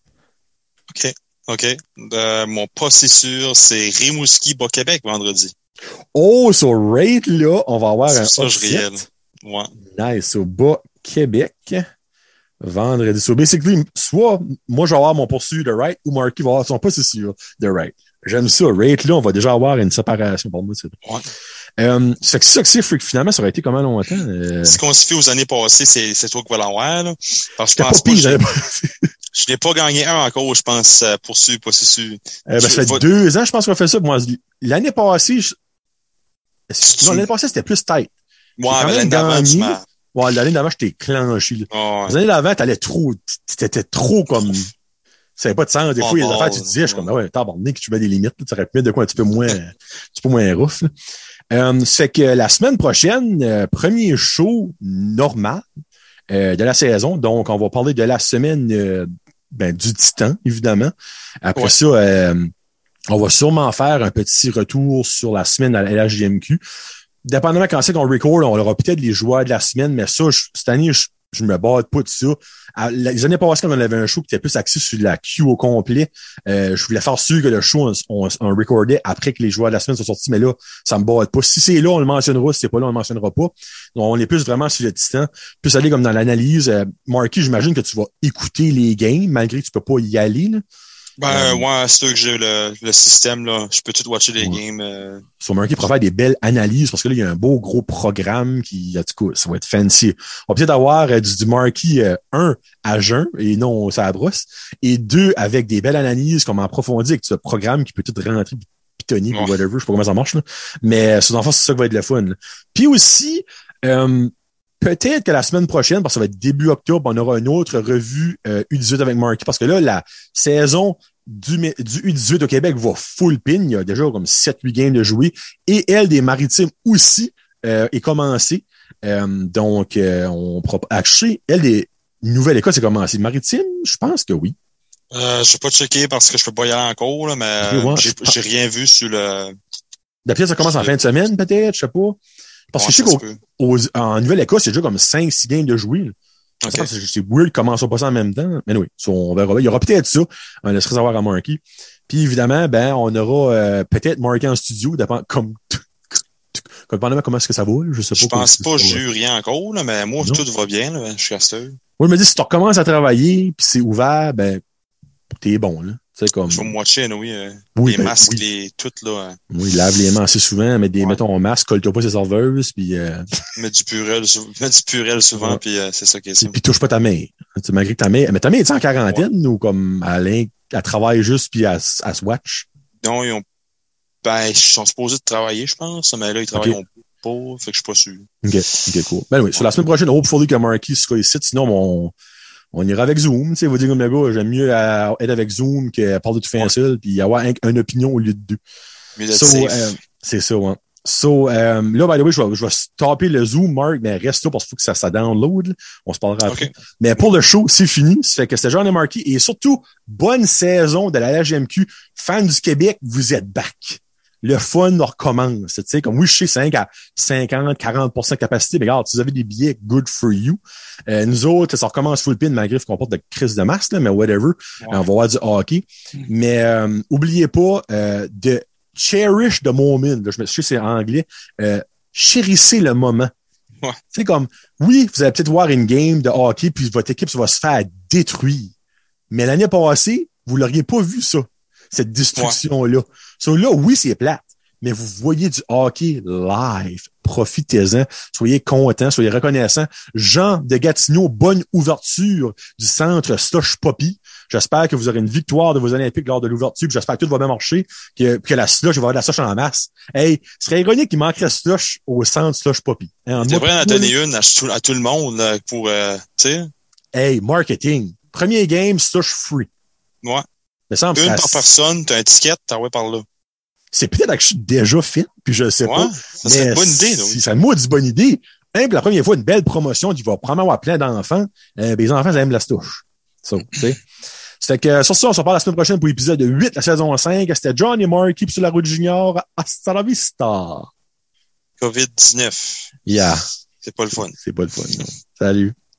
OK. OK. Euh, mon pas c'est sûr, c'est Rimouski bat Québec vendredi. Oh, so right là, on va avoir c'est un ça, je réel. Ouais. Nice. So, bat Québec vendredi. So, basically, soit moi, je vais avoir mon poursuivi de right ou Marky va avoir son pas c'est sûr de right. J'aime ça. Right là, on va déjà avoir une séparation pour moi. C'est ouais. Euh, c'est que ça que c'est, Freak, finalement, ça aurait été comment longtemps? Euh... Si on se fie aux années passées, c'est, c'est toi qui vas l'avoir, là. Parce que je pense pas, pire, pas je, je n'ai pas gagné un encore, je pense, pour sûr, pas sûr. Euh, ben, ça fait va... deux ans, je pense qu'on fait ça. Moi, l'année passée, je... tu... non, l'année passée, c'était plus tight. Ouais, mais l'année d'avant, tu m'as... Ouais, l'année d'avant, j'étais clenché, là. Oh, ouais. L'année d'avant, t'allais trop, t'étais trop comme, ça n'avait pas de sens. Des fois, oh, il y a des affaires, tu te disais, je suis comme, ouais, tabarnak, tu mets des limites, tu aurais pu mettre de quoi un petit peu moins, un petit peu moins rough, là. Euh, c'est que la semaine prochaine, euh, premier show normal euh, de la saison. Donc, on va parler de la semaine euh, ben, du Titan, évidemment. Après ouais. ça, euh, on va sûrement faire un petit retour sur la semaine à la L H J M Q. Dépendamment quand c'est qu'on record, on aura peut-être les joueurs de la semaine, mais ça, je, cette année, je, je me bats pas de ça. À, les années passées, quand on avait un show qui était plus axé sur la queue au complet, euh, je voulais faire sûr que le show, on, on, on recordait après que les joueurs de la semaine soient sortis, mais là, ça me bat pas. Si c'est là, on le mentionnera. Si c'est pas là, on le mentionnera pas. Donc, on est plus vraiment sur le Titan. Plus aller comme dans l'analyse. Euh, Marky, j'imagine que tu vas écouter les games, malgré que tu peux pas y aller, là. Ben, euh, ouais, c'est sûr que j'ai le, le système, là. Je peux tout watcher les ouais. games. Euh... Sur Marky pourra faire des belles analyses parce que là, il y a un beau gros programme qui, en tout cas, ça va être fancy. On va peut-être avoir euh, du, du Marky, euh, un, à jeun, et non, ça à brosse, et deux, avec des belles analyses, comme en profondit avec ce programme qui peut tout rentrer pitonique ouais. ou whatever, je sais pas comment ça marche, là. Mais, sur l'enfant, c'est ça qui va être le fun, là. Puis aussi, euh, peut-être que la semaine prochaine, parce que ça va être début octobre, on aura une autre revue euh, U dix-huit avec Marky, parce que là, la saison du, du U dix-huit au Québec va full pin. Il y a déjà comme sept huit games de jouer. Et elle, des Maritimes aussi, euh, est commencée. Euh, donc, euh, on pourra acheter. Elle, des Nouvelle-Écosse, c'est commencé. Maritime, je pense que oui. Euh, je vais pas checker parce que je peux pas y aller encore, là, mais okay, ouais. j'ai, j'ai rien vu sur le... La pièce, ça commence en fin de semaine, peut-être, je sais pas. Parce ouais, que je sais qu'en Nouvelle-Écosse, c'est déjà comme cinq six games de jouer. Là. Okay. C'est, c'est weird comment ça passe en même temps. Mais oui, on verra. Il y aura peut-être ça. On laissera savoir à Marky. Puis évidemment, ben, on aura euh, peut-être Marky en studio, dépend comme dépendamment comment est-ce que ça va. Je sais pas. Je pense pas, je jure rien encore, là, mais moi, non. Tout va bien, là, je suis assuré. Oui, je me dis, si tu recommences à travailler, puis c'est ouvert, ben, t'es bon, là. C'est comme. Je vais me watcher, oui. Euh, oui, les ben, masques, oui. les, toutes, là. Euh... Oui, lave les mains assez souvent, mais des, ouais. mettons, masque, colle-toi pas ses serveuses, puis euh... Mets du purel, mets du purel souvent, ouais. puis euh, c'est ça qui est ça. Puis touche pas ta main. T'sais, malgré que ta main, mais ta main est en quarantaine, ouais. ou comme, elle, elle travaille juste, puis elle, elle se watch? Non, ils ont, ben, ils sont supposés de travailler, je pense, mais là, ils travaillent okay. pas, fait que je suis pas sûr. OK, OK, cool. Ben oui, ouais. Sur la semaine prochaine, hopefully que Marky sera ici, sinon, on, on ira avec Zoom, tu sais, vous dire comme le gars, j'aime mieux euh, être avec Zoom que parler tout fin seul, puis avoir un, une opinion au lieu de deux. Mais so, euh, c'est ça, ouais. So, euh, là, by the way, je vais, je vais stopper le Zoom, Mark, mais reste là parce qu'il faut que ça, ça download. Là. On se parlera après. Okay. Mais pour le show, c'est fini. Ça fait que c'était John et Marky. Et surtout, bonne saison de la L G M Q. Fans du Québec, vous êtes back. Le fun recommence. Tu sais, comme oui, je sais, cinq à cinquante, quarante pour cent de capacité, mais regarde, si vous avez des billets, good for you. Euh, nous autres, ça recommence full pin malgré qu'on porte de crise de masse, là, mais whatever. Ouais. On va voir du hockey. Mm. Mais euh, oubliez pas euh, de cherish the moment. Là, je me suis c'est anglais. Euh, chérissez le moment. Ouais. C'est comme, oui, vous allez peut-être voir une game de hockey, puis votre équipe va se faire détruire. Mais l'année passée, vous l'auriez pas vu ça, cette destruction-là. Ouais. So, là, oui, c'est plate, mais vous voyez du hockey live. Profitez-en. Soyez contents, soyez reconnaissants. Jean de Gatineau, bonne ouverture du centre Slush Poppy. J'espère que vous aurez une victoire de vos Olympiques lors de l'ouverture, puis j'espère que tout va bien marcher, que, que la slush, il va y avoir de la slush en masse. Hey, ce serait ironique qu'il manquerait slush au centre Slush Poppy. Hein, il devrait en donner une à tout, à tout le monde, là, pour, euh, tu sais. Hey, marketing. Premier game, slush free. Ouais. Me semble une ça, par personne, t'as un ticket, t'as ouais par là. C'est peut-être que je suis déjà fait, puis je sais ouais, pas. Ça serait une bonne idée, là. Oui. C'est une maudite bonne idée. Hein, puis la première fois, une belle promotion, il va probablement avoir plein d'enfants. Euh, ben, les enfants, ils aiment la slush. Ça, tu sais. C'était que, sur ça, on se reparle la semaine prochaine pour l'épisode huit, la saison cinq. C'était John et Marky sur la route junior. Hasta la vista. covid dix-neuf. Yeah. C'est pas le fun. C'est pas le fun, non. Salut.